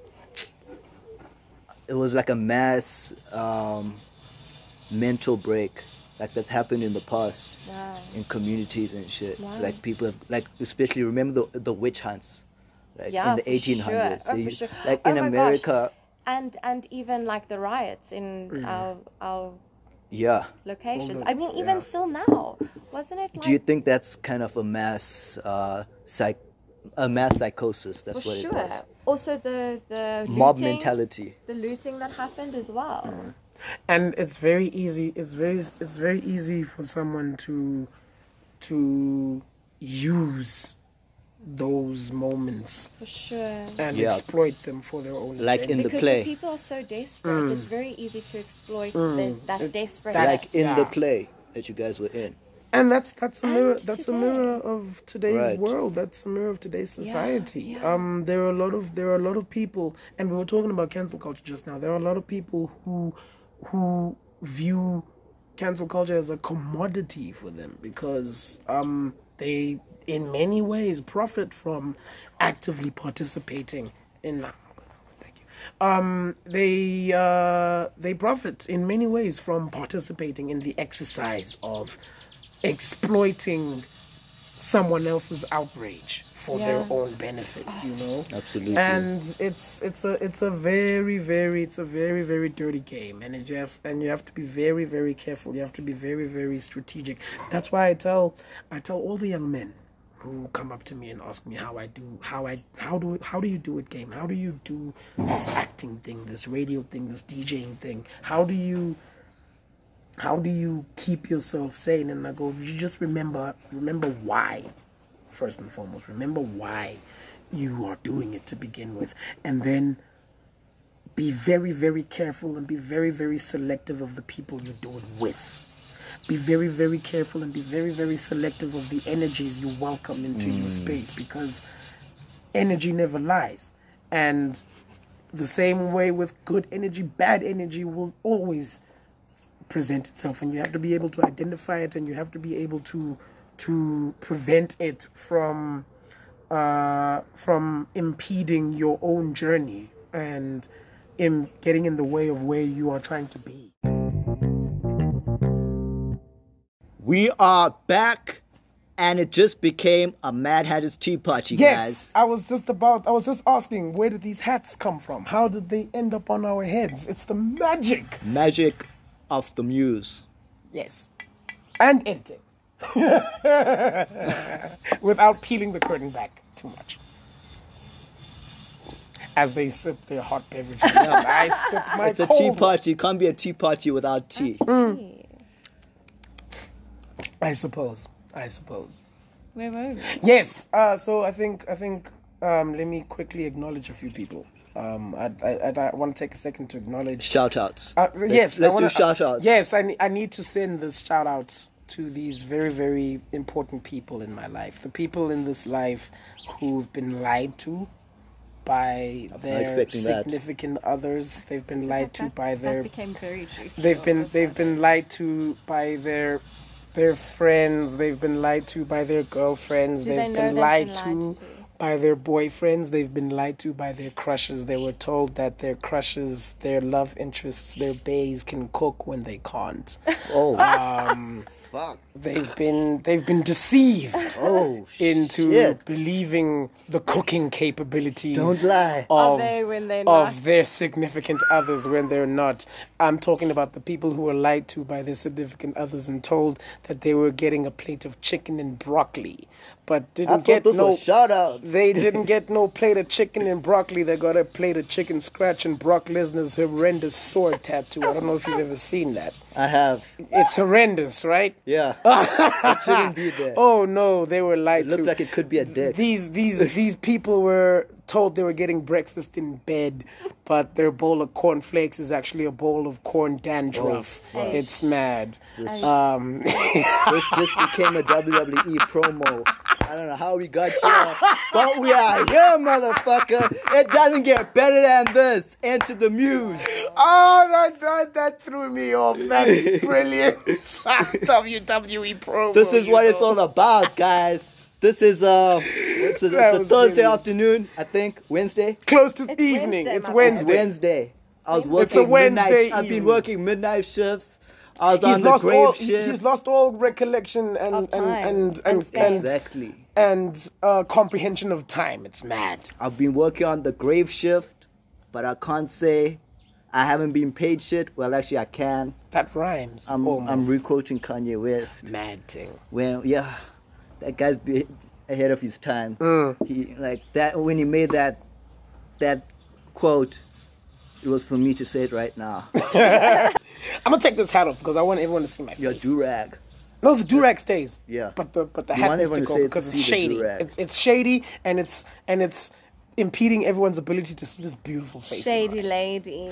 It was like a mass um, mental break, like that's happened in the past Wow. in communities and shit. Wow. Like people, have, like especially remember the the witch hunts, like Yeah, in the for eighteen hundreds. sure. Oh, They for used- sure. Like Oh in my gosh. America, And and even like the riots in Mm. our our yeah. locations. the- I mean, even yeah. still now, wasn't it? Like, Do you think that's kind of a mass uh, psych, a mass psychosis? That's for what sure. it was. Also, the the Mob looting, mentality. the looting that happened as well. And it's very easy. It's very. It's very easy for someone to, to use those moments For sure. and Yeah. exploit them for their own. Like in advantage. the because play. people are so desperate, Mm. it's very easy to exploit Mm. the, that It- desperateness. Like in the Yeah. play that you guys were in. And that's that's a And mirror. That's a today. mirror of today's Right. world. That's a mirror of today's Yeah, society. yeah. Um, there are a lot of there are a lot of people, and we were talking about cancel culture just now. There are a lot of people who who view cancel culture as a commodity for them because um they in many ways profit from actively participating in. Thank you. Um, they uh, they profit in many ways from participating in the exercise of exploiting someone else's outrage for their Yeah. own benefit. You know, Absolutely. and it's it's a it's a very very it's a very very dirty game, and it, you have and you have to be very very careful. You have to be very very strategic. That's why I tell I tell all the young men who come up to me and ask me how I do how I how do how do you do it game? How do you do this acting thing, this radio thing, this DJing thing? How do you how do you keep yourself sane? And I go, you just remember remember why. First and foremost, remember why you are doing it to begin with, and then be very, very careful and be very, very selective of the people you do it with. Be very, very careful and be very, very selective of the energies you welcome into your space, because energy never lies. And the same way with good energy, bad energy will always present itself, and you have to be able to identify it, and you have to be able to to prevent it from uh, from impeding your own journey and in getting in the way of where you are trying to be. We are back, and it just became a Mad Hatter's Tea Party, Yes, guys. I was just about, I was just asking, where did these hats come from? How did they end up on our heads? It's the magic. Magic of the Muse. Yes. And editing. Without peeling the curtain back too much. As they sip their hot beverages. I sip my It's a cold tea one. party. It can't be a tea party without tea. I suppose. I suppose. Where were we? Yes. Uh, so I think I think um, let me quickly acknowledge a few people. Um, I I, I, I want to take a second to acknowledge. Shout outs. Uh, let's yes, I let's wanna, do shout outs. Yes, I, ne- I need to send this shout out to these very, very important people in my life. The people in this life who've been lied to by not their expecting that. significant others. They've been lied to That- by that their. became very juicy. They've all been of a they've sudden. been lied to by their their friends. They've been lied to by their girlfriends. Do they they've know been they've lied, been to, lied to? by their boyfriends. They've been lied to by their crushes. They were told that their crushes, their love interests, their bays can cook when they can't. Oh, Um, fuck. they've been they've been deceived Oh, into shit. believing the cooking capabilities Don't lie. Are of, they when they're of not? their significant others when they're not. I'm talking about the people who were lied to by their significant others and told that they were getting a plate of chicken and broccoli, but I didn't thought get this no. was shout out. They didn't get no plate of chicken and broccoli. They got a plate of chicken scratch and Brock Lesnar's horrendous sword tattoo. I don't know if you've ever seen that. I have. It's horrendous, right? Yeah. It shouldn't be there. Oh no, they were lied It looked to. like it could be a dick. These these these people were told they were getting breakfast in bed, but their bowl of cornflakes is actually a bowl of corn dandruff. Oh, fuck. It's mad. This, Um, this just became a W W E promo. I don't know how we got here, but we are here, motherfucker. It doesn't get better than this. Enter the Muse. oh, that, that that threw me off. That's brilliant. W W E promo. This is you what know. it's all about, guys. This is uh, it's a, That it's a was Thursday brilliant. afternoon, I think. Wednesday. Close to It's evening. Wednesday, It's my Wednesday. Wednesday. I was It's working It's a Wednesday midnight. I've been evening. working midnight shifts. I was He's on the lost grave all. shift. He's lost all recollection and Of and time and and and, space. and, Exactly. and uh, comprehension of time. It's mad. I've been working on the grave shift, but I can't say I haven't been paid shit. Well, actually, I can. That rhymes. I'm I'm almost. re-quoting Kanye West. mad thing. When yeah, that guy's be ahead of his time. Mm. He like that when he made that that quote. It was for me to say it right now. I'm gonna take this hat off because I want everyone to see my face. Your durag. No, the durag stays. Yeah. But the but the You hat want needs to everyone to go say- because it's see the shady. durag. It's it's shady and it's and it's impeding everyone's ability to see this beautiful face. of Shady mine. lady.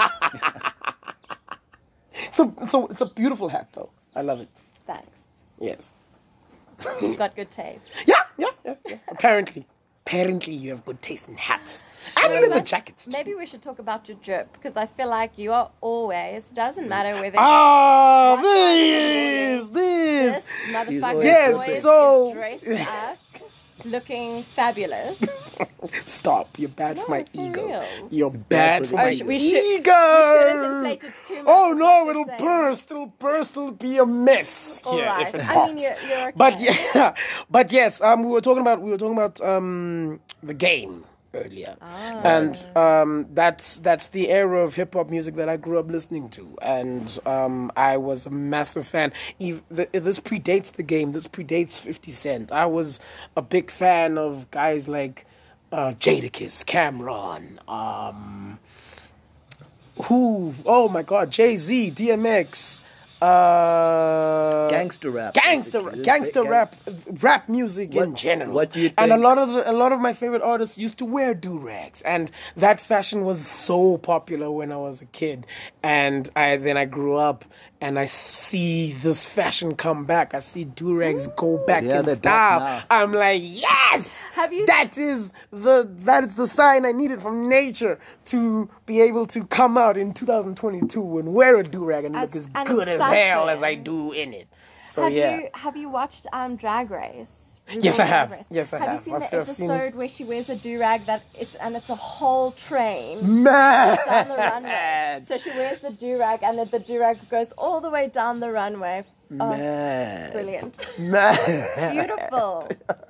So so it's a beautiful hat though. I love it. Thanks. Yes. You've got good taste. Yeah, yeah, yeah, yeah. Apparently. Apparently you have good taste in hats. And leather jackets. too. Maybe we should talk about your drip because I feel like you are always, doesn't matter whether Ah, What this, this this. motherfucker always Yes, always so- is dressed up, looking fabulous. Stop. You're bad for No, my for ego. reals. You're bad for for the my Oh, sh- we should- ego. we shouldn't inflate it too much, Oh is no, what you're it'll saying. burst. It'll burst. It'll be a mess. All yeah, right. if it I pops. mean, you're, you're okay. But yeah, but yes, um, we were talking about we were talking about um the game earlier, Ah. and um that's that's the era of hip hop music that I grew up listening to, and um I was a massive fan. Ev- the, this predates the game. This predates fifty Cent. I was a big fan of guys like uh, Jadakiss, Cameron, um, who? Oh my God, Jay Z, D M X. Uh, Gangster rap. gangster basically. gangster Gang- rap rap music in What- general. what do you And a think- lot of the, a lot of my favorite artists used to wear do-rags, and that fashion was so popular when I was a kid. And I then I grew up and I see this fashion come back. I see do-rags go back Yeah, in they're back style. now. I'm like, yes! Have you- That is the that is the sign I needed from nature to be able to come out in two thousand twenty-two and wear a do-rag and As- look as and good it's as hell as I fashion. do in it. So have yeah. you have you watched um Drag Race? Yes, RuPaul's I have. Drag Race? Yes, I have. have. you seen I've- the I've seen- episode where she wears a do rag that it's and it's a whole train Man. down the runway? So she wears the do rag and then the do rag goes all the way down the runway. Oh, Man. brilliant! Man. Beautiful.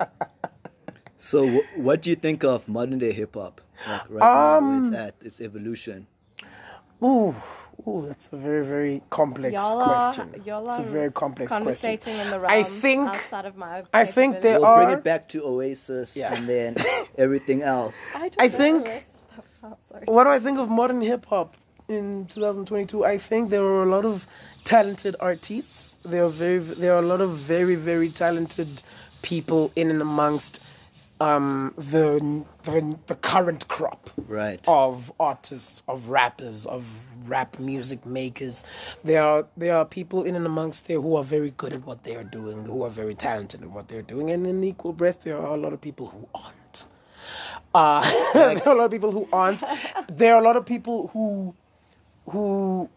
So, wh- what do you think of modern day hip hop? Like right now, where it's at, its evolution. Ooh, ooh, that's a very, very complex Y'all are, question. y'all It's a are very complex question. conversating in the realm I think- outside of my I think there capability. We'll bring are- it back to Oasis Yeah. and then everything else. I, don't I know think- the rest of the- oh, sorry. What do I think of modern hip hop in two thousand twenty-two? I think there are a lot of talented artists. There are very, there are a lot of very, very talented people in and amongst um, the, the the current crop Right. of artists, of rappers, of rap music makers. There are there are people in and amongst there who are very good at what they are doing, who are very talented at what they're doing, and in equal breath, there are a lot of people who aren't. Uh, there are a lot of people who aren't. There are a lot of people who who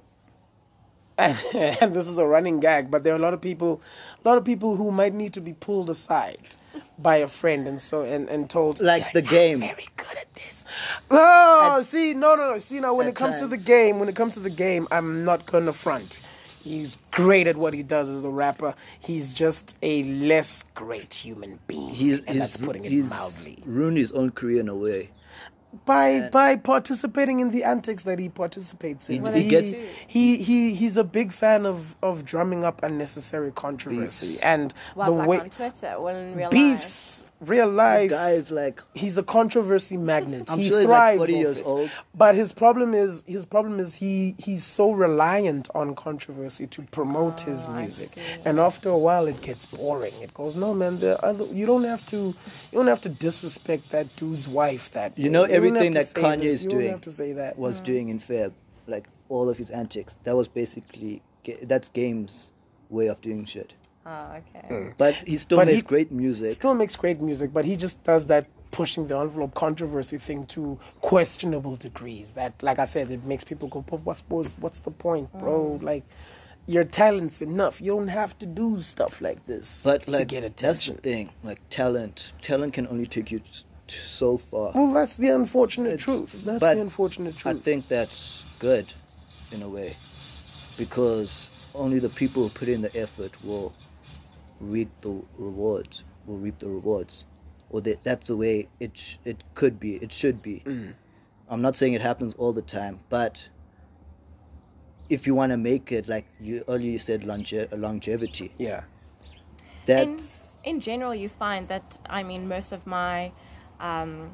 and this is a running gag, but there are a lot of people a lot of people who might need to be pulled aside by a friend and so and, and told Like "You're the not game." very good at this. Oh, see, no, no, no. See, now when at it comes to the times. game, when it comes to the game, I'm not gonna front. He's great at what he does as a rapper. He's just a less great human being, He's, and he's, that's putting it he's mildly. ruined his own career in a way. By by participating in the antics that he participates in, He- he he, gets- he he he's a big fan of of drumming up unnecessary controversy Beefs. and What, the like way on Twitter or in real life? beefs. Real life, Guy is like, he's a controversy magnet. I'm he sure he's like thrives forty off years it. old. But his problem is his problem is he he's so reliant on controversy to promote his Oh, I music, see. and after a while it gets boring. It goes, no man, there are other. You don't have to you don't have to disrespect that dude's wife. That you know, way. don't have everything to that say Kanye this. is You don't doing have to say that. was doing in Feb, like all of his antics. That was basically ga- that's Game's way of doing shit. Oh, okay. But he still But makes he- great music. Still makes great music, but he just does that pushing the envelope controversy thing to questionable degrees. That, like I said, it makes people go, "But what's what's, what's the point, bro? Like, your talent's enough. You don't have to do stuff like this But to like get that's the attention." thing. Like talent, talent can only take you t- t- so far. Well, that's the unfortunate It's- truth. That's but the unfortunate I truth. think that's good, in a way, because only the people who put in the effort will reap the rewards. Will reap the rewards, or that that's the way it sh- it could be. It should be. Mm. I'm not saying it happens all the time, but if you want to make it, like you earlier you said, longe- longevity. yeah. In, That's in general, you find that, I mean, most of my um,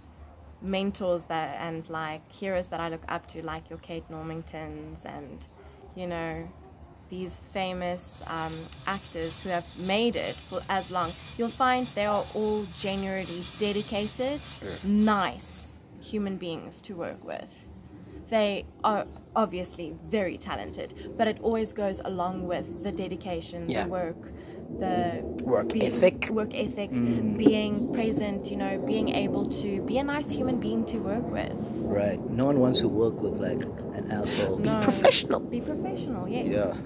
mentors that and like heroes that I look up to, like your Kate Normingtons and, you know, these famous um, actors who have made it for as long, you'll find they are all genuinely dedicated, nice human beings to work with. They are obviously very talented, but it always goes along with the dedication, Yeah. the work, the Work being- ethic. work ethic, being present, you know, being able to be a nice human being to work with. right. No one wants to work with like an asshole. No. Professional. Be professional, yes. Yeah.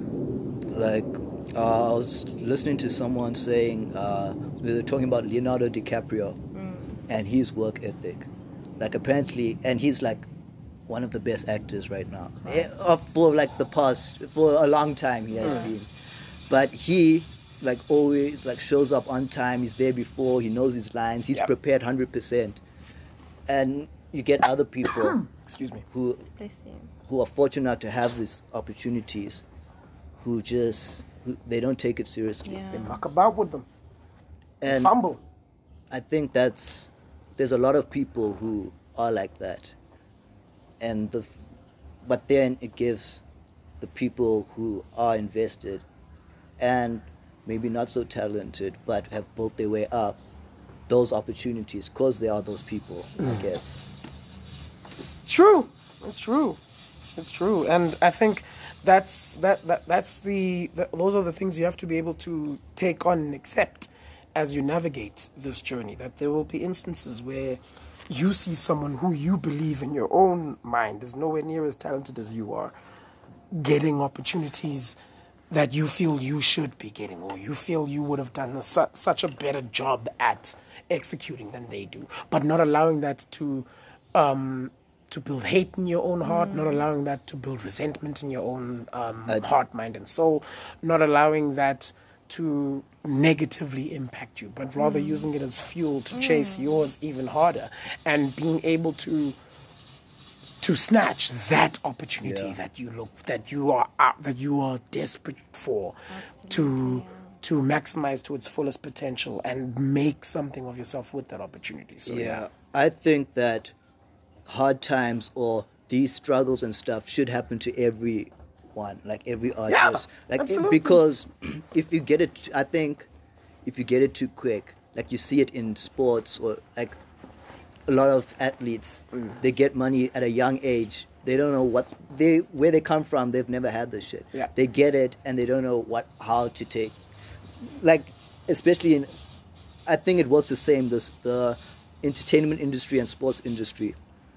Like, uh, I was listening to someone saying, uh, they were talking about Leonardo DiCaprio and his work ethic. Like, apparently, and he's like one of the best actors right now. Eh, uh, for like the past, for a long time he has been. But he, like, always, like, shows up on time. He's there before. He knows his lines. He's Yep. prepared one hundred percent. And you get other people Excuse me. who Bless you. who are fortunate to have these opportunities, who just who, they don't take it seriously. Yeah. They muck about with them. And Fumble. I think that's there's a lot of people who are like that, and the but then it gives the people who are invested and maybe not so talented but have built their way up those opportunities because they are those people, I guess. It's true. It's true. It's true, and I think that's that, that that's the, the those are the things you have to be able to take on and accept as you navigate this journey. That there will be instances where you see someone who you believe in your own mind is nowhere near as talented as you are, getting opportunities that you feel you should be getting, or you feel you would have done a, su- such a better job at executing than they do, but not allowing that to um, to build hate in your own heart, mm. not allowing that to build resentment in your own um, uh, heart, mind, and soul, not allowing that to negatively impact you, but rather mm. using it as fuel to mm. chase yours even harder, and being able to to snatch that opportunity yeah. that you look that you are out, that you are desperate for, Absolutely, to yeah. to maximize to its fullest potential and make something of yourself with that opportunity. So yeah, yeah. I think that hard times or these struggles and stuff should happen to everyone, like every artist. Yeah, like absolutely. Because if you get it, I think if you get it too quick, like you see it in sports or like a lot of athletes, mm. they get money at a young age. They don't know what they where they come from. They've never had this shit. Yeah. They get it and they don't know what how to take. Like especially in, I think it works the same. This the entertainment industry and sports industry.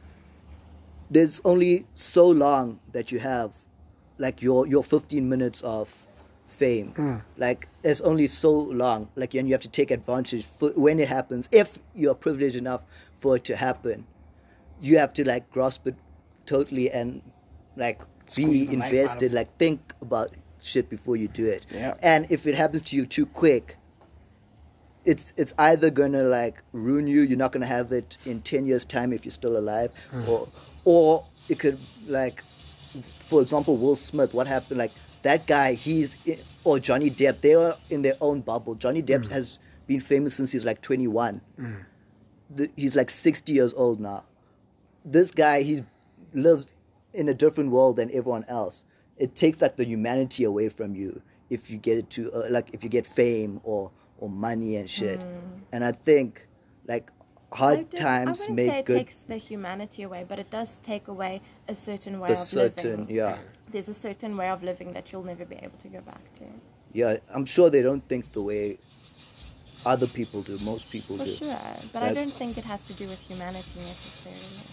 There's only so long that you have, like your your fifteen minutes of fame. Mm. Like there's only so long. Like and you have to take advantage for when it happens. If you're privileged enough for it to happen, you have to like grasp it totally and like Squeeze be invested. Like think about shit before you do it. Yeah. And if it happens to you too quick, it's it's either gonna like ruin you. You're not gonna have it in ten years time if you're still alive, mm. or or it could like, for example, Will Smith. What happened? Like that guy, he's in, or Johnny Depp. They are in their own bubble. Johnny Depp mm. has been famous since he's like twenty-one. Mm. The, he's like sixty years old now. This guy, he lives in a different world than everyone else. It takes like the humanity away from you if you get it to uh, like if you get fame or or money and shit. Mm. And I think like hard times I wouldn't make say it good. takes the humanity away, but it does take away a certain way The of certain, living. yeah. There's a certain way of living that you'll never be able to go back to. Yeah, I'm sure they don't think the way other people do. Most people For do. sure, but That- I don't think it has to do with humanity necessarily.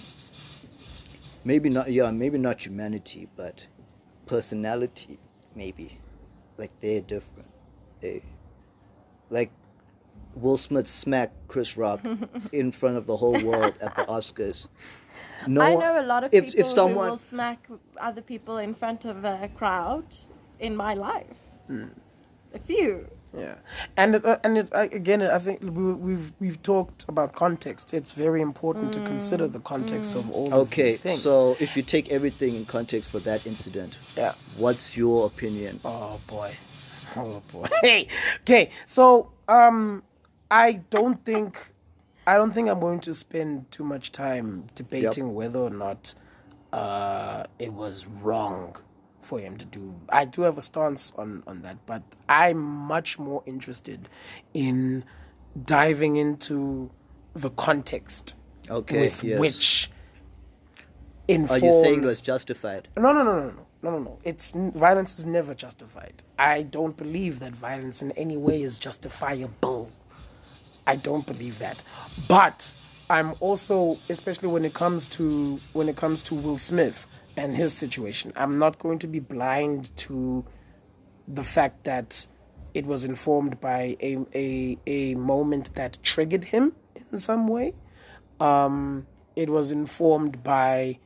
Maybe not. Yeah, maybe not humanity, but personality. Maybe, like they're different. They, like, Will Smith smacked Chris Rock in front of the whole world at the Oscars. No, I know a lot of if, people if someone, who will smack other people in front of a crowd in my life. Mm. A few. Yeah, and it, uh, and it, uh, again, I think we, we've we've talked about context. It's very important mm. to consider the context mm. of all okay, of these things. So if you take everything in context for that incident, yeah, what's your opinion? Oh boy, oh boy. Hey, okay, so um, I don't think I don't think I'm going to spend too much time debating yep. whether or not uh, it was wrong for him to do. I do have a stance on, on that, but I'm much more interested in diving into the context okay, with yes. which informs... Are you saying it was justified? No, no, no, no, no, no, no, no. It's violence is never justified. I don't believe that violence in any way is justifiable. I don't believe that. But I'm also, especially when it comes to when it comes to Will Smith and his situation, I'm not going to be blind to the fact that it was informed by a a, a moment that triggered him in some way. Um, it was informed by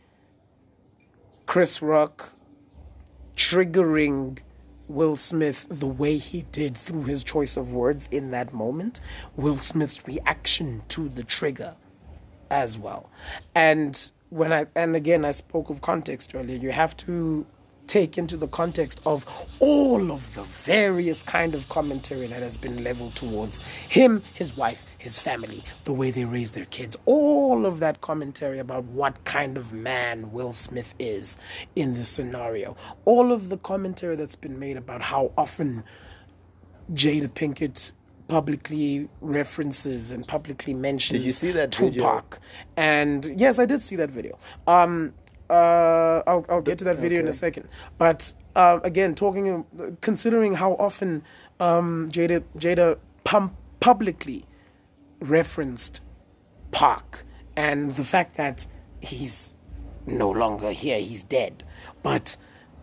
Chris Rock triggering Will Smith the way he did through his choice of words in that moment. Will Smith's reaction to the trigger as well. And when I and again I spoke of context earlier, you have to take into the context of all of the various kind of commentary that has been leveled towards him, his wife, his family, the way they raise their kids, all of that commentary about what kind of man Will Smith is in this scenario, all of the commentary that's been made about how often Jada Pinkett publicly references and publicly mentions did you see that Tupac. video? And yes, I did see that video. Um, Uh, I'll I'll get to that video in a Okay. second. But uh, again, talking, considering how often um, Jada Jada pum- publicly referenced Park and the fact that he's no longer here, he's dead. But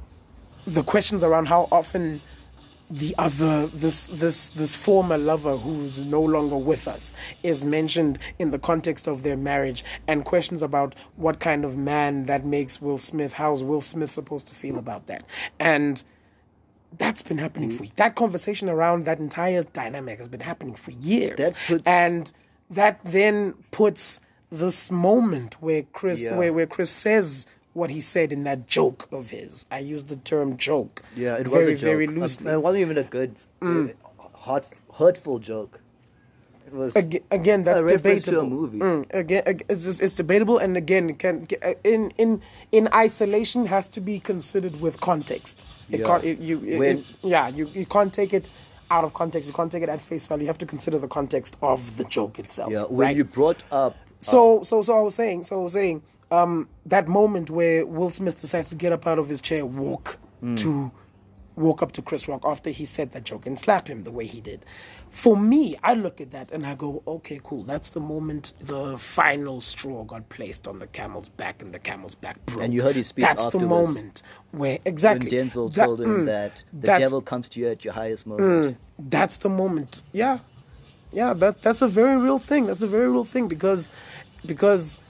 the questions around how often the other this this this former lover who's no longer with us is mentioned in the context of their marriage, and questions about what kind of man that makes Will Smith, how's Will Smith supposed to feel about that, and that's been happening for that conversation around that entire dynamic has been happening for years. That puts- and that then puts this moment where Chris Yeah. where, where Chris says what he said in that joke of his. I use the term joke. Yeah, it was very, a joke. very Um, loosely. It wasn't even a good, uh, hot, hurtful joke. It was Aga- Again, that's a reference to a debatable. movie. Mm, again, ag- it's, it's it's debatable, and again, it can in in in isolation has to be considered with context. It Yeah. can't. It, you. It, When- it- yeah. You you can't take it out of context. You can't take it at face value. You have to consider the context of the joke itself. yeah. When right? you brought up, So, so, so I was saying, so I was saying, um, that moment where Will Smith decides to get up out of his chair, walk to, walk up to Chris Rock after he said that joke and slap him the way he did. For me, I look at that and I go, okay, cool. That's the moment the final straw got placed on the camel's back, and the camel's back broke. And you heard his speech That's the afterwards. moment where when exactly Denzel that- told him mm, that the that's- devil comes to you at your highest moment. that's the moment. Yeah, yeah. That that's a very real thing. That's a very real thing because, because,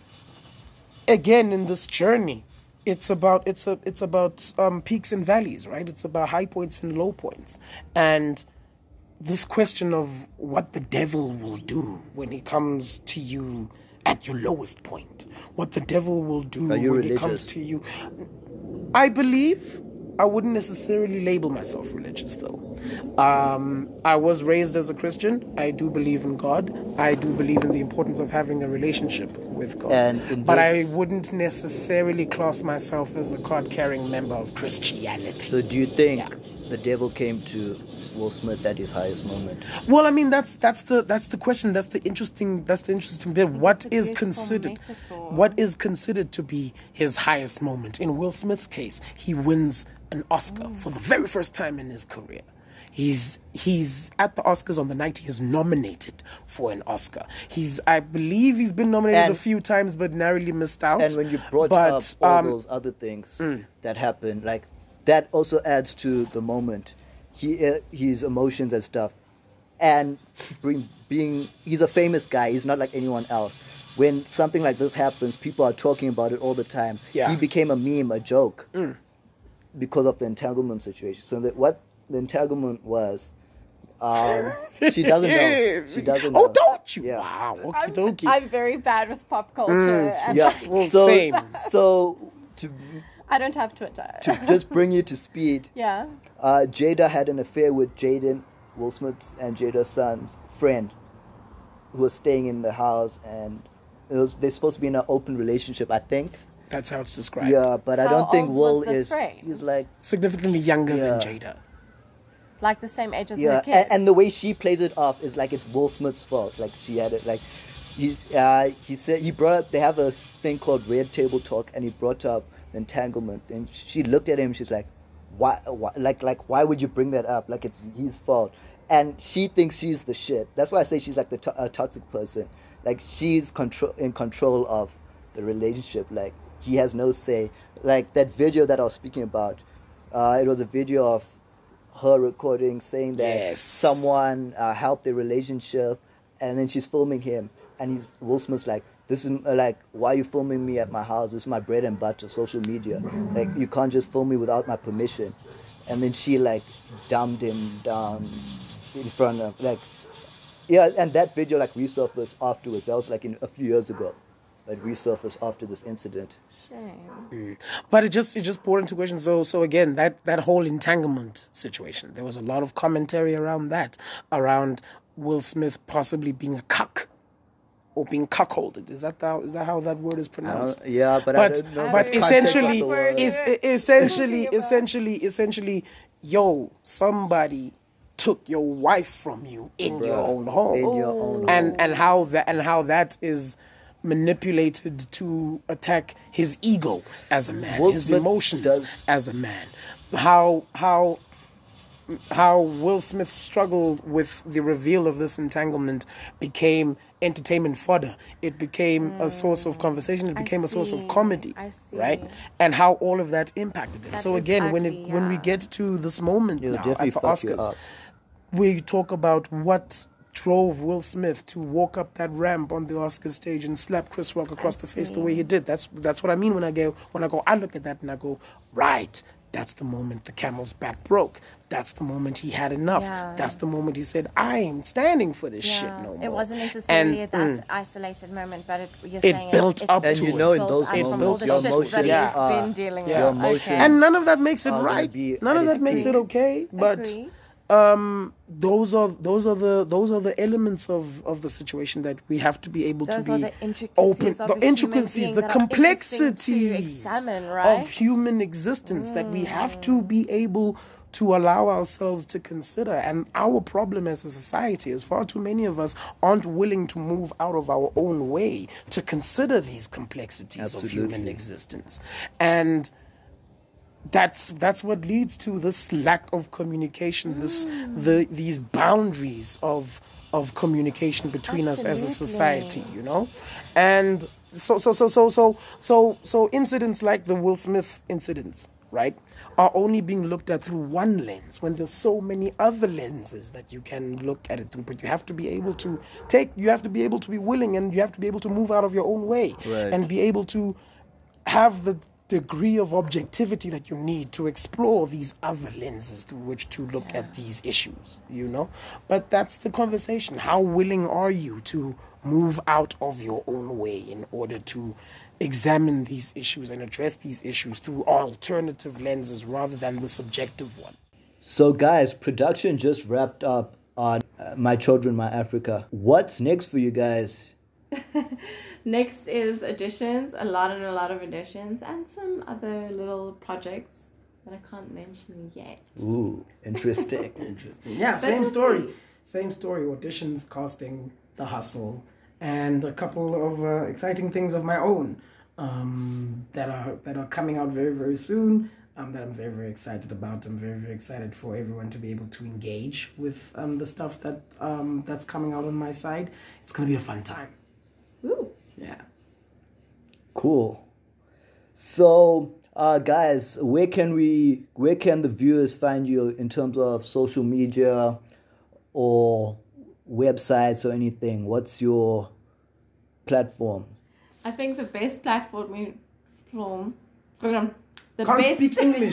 again, in this journey, it's about it's a it's about um, peaks and valleys, right? It's about high points and low points, and this question of what the devil will do when he comes to you at your lowest point, what the devil will do Are you when he comes religious? to you. I believe. I wouldn't necessarily label myself religious, though. Um, I was raised as a Christian. I do believe in God. I do believe in the importance of having a relationship with God. And in but I this- wouldn't necessarily class myself as a card-carrying member of Christianity. So do you think Yeah. the devil came to Will Smith at his highest moment? Well, I mean, that's that's the that's the question. That's the interesting. That's the interesting bit. What a is beautiful considered? metaphor. What is considered to be his highest moment? In Will Smith's case, he wins an Oscar for the very first time in his career. He's he's at the Oscars on the night he is nominated for an Oscar. He's I believe he's been nominated And- a few times, but narrowly missed out. And when you brought but, up all um, those other things that happened, like that also adds to the moment. He uh, his emotions and stuff, and bring, being he's a famous guy. He's not like anyone else. When something like this happens, people are talking about it all the time. Yeah. He became a meme, a joke, because of the entanglement situation. So that what the entanglement was, um, she doesn't know. She doesn't know. Oh, don't you? Yeah. Wow. Okie I'm, dokie. I'm very bad with pop culture. and Yeah. Well, so same. so to I don't have Twitter. to just bring you to speed. Yeah. Uh, Jada had an affair with Jaden, Will Smith's and Jada's son's friend, who was staying in the house, and it was they're supposed to be in an open relationship, I think. That's how it's described. Yeah, but I How don't think old Will was the is. friend? He's like Significantly younger Yeah. than Jada. Like the same age as yeah, the kid. and, and the way she plays it off is like it's Will Smith's fault. Like she had it like. He's uh, he said he brought up they have a thing called Red Table Talk, and he brought up entanglement, and she looked at him. She's like, why, why like like why would you bring that up? Like it's his fault, and she thinks she's the shit. That's why I say she's like the to- a toxic person. Like she's control in control of the relationship. Like he has no say. Like that video that I was speaking about, uh, it was a video of her recording saying that Yes. someone uh, helped their relationship, and then she's filming him, and he's Will Smith's like, this is uh, like, why are you filming me at my house? This is my bread and butter, social media. Like you can't just film me without my permission. And then she like dumbed him down in front of like, yeah, and that video like resurfaced afterwards. That was like in a few years ago, like resurfaced after this incident. Shame. But it just it just brought into question. So so again, that that whole entanglement situation. There was a lot of commentary around that, around Will Smith possibly being a cuck or being cuckolded. Is that how is that how that word is I pronounced? don't- yeah, but, I But don't know but the context of essentially the word. is Yeah. essentially Talking about- essentially essentially, yo, somebody took your wife from you in your Bruh, own home. in your own and and how that and how that is manipulated to attack his ego as a man, Will his Smith emotions does- as a man. How how how Will Smith's struggle with the reveal of this entanglement became entertainment fodder. It became a source of conversation. It I became a source of see. comedy, I see. right? And how all of that impacted him. That So is again, when ugly, it when we yeah. get to this moment It'll now definitely at the fuck you Oscars, up. we talk about what drove Will Smith to walk up that ramp on the Oscar stage and slap Chris Rock across I the face the see. way he did. That's that's what I mean when I go when I go I look at that and I go, right, that's the moment the camel's back broke. That's the moment he had enough. Yeah. That's the moment he said, I ain't standing for this shit Yeah, no more. it wasn't necessarily And, that mm, isolated moment, but it, you're It saying built it, up it to built it. And you know in those up from all moments, the your shit emotions that he's are- been dealing yeah. with. Your emotions- Okay. and none of that makes it Are gonna right. be None of at that its makes peak. it okay. But Agreed. um, those are those are the those are the elements of, of the situation that we have to be able Those to are be the intricacies open. of The a human intricacies, being the that are interesting to complexities examine, right? of human existence that we have to be able to allow ourselves to consider. And our problem as a society is far too many of us aren't willing to move out of our own way to consider these complexities of human Absolutely. existence. And that's that's what leads to this lack of communication, this the these boundaries of of communication between us as a Absolutely. society, you know? And so so so so so so so incidents like the Will Smith incidents, right, are only being looked at through one lens when there's so many other lenses that you can look at it through. But you have to be able to take you have to be able to be willing, and you have to be able to move out of your own way Right. and be able to have the degree of objectivity that you need to explore these other lenses through which to look at these issues, you know? But that's the conversation. How willing are you to move out of your own way in order to examine these issues and address these issues through alternative lenses rather than the subjective one? So, guys, production just wrapped up on uh, My Children, My Africa. What's next for you guys? Next is additions, a lot and a lot of additions, and some other little projects that I can't mention yet. Ooh, interesting. Interesting. Yeah, But same we'll story. see. Same story. Auditions, casting, the hustle, and a couple of uh, exciting things of my own um, that are that are coming out very very soon. Um, that I'm very very excited about. I'm very very excited for everyone to be able to engage with um, the stuff that um, that's coming out on my side. It's gonna be a fun time. Ooh. Yeah. Cool. So, uh, guys, where can we, where can the viewers find you in terms of social media or websites or anything? What's your platform? I think the best platform, platform the Can't best speak English.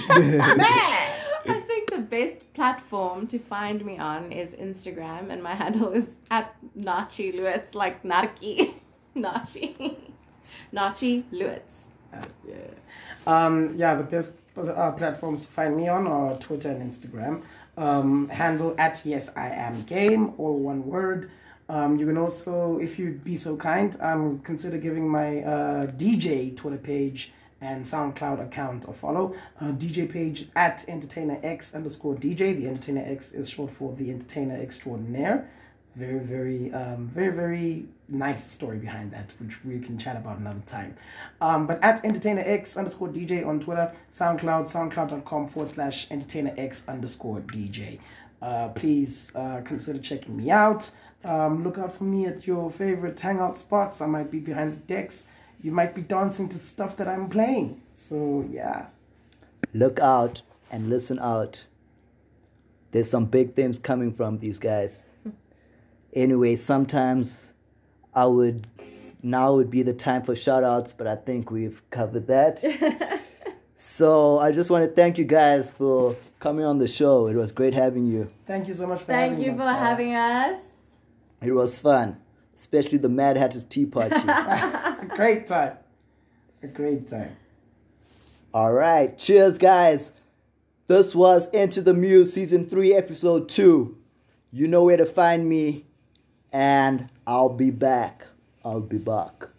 I think the best platform to find me on is Instagram, and my handle is at Nachi Luitz, like Narki. Nachi. Nachi Luitz. Uh, yeah. Um, yeah, the best uh, platforms to find me on are Twitter and Instagram. Um, handle at yes I am game, all one word. Um, you can also, if you'd be so kind, um, consider giving my uh, D J Twitter page and SoundCloud account a follow. Uh, D J page at Entertainer X underscore D J. The Entertainer X is short for the Entertainer Extraordinaire. Very, very, um, very, very nice story behind that, which we can chat about another time. Um, but at Entertainer X underscore D J on Twitter, SoundCloud, soundcloud.com forward slash Entertainer X underscore D J. Uh, please uh, consider checking me out. Um, look out for me at your favorite hangout spots. I might be behind the decks. You might be dancing to stuff that I'm playing. So, yeah. Look out and listen out. There's some big things coming from these guys. Anyway, sometimes I would, now would be the time for shout outs, but I think we've covered that. So I just want to thank you guys for coming on the show. It was great having you. Thank you so much for Thank having you us, for Paul. having us. It was fun, especially the Mad Hatters Tea Party. A great time. A great time. All right, cheers, guys. This was Into the Muse Season three, Episode two. You know where to find me, and I'll be back. I'll be back.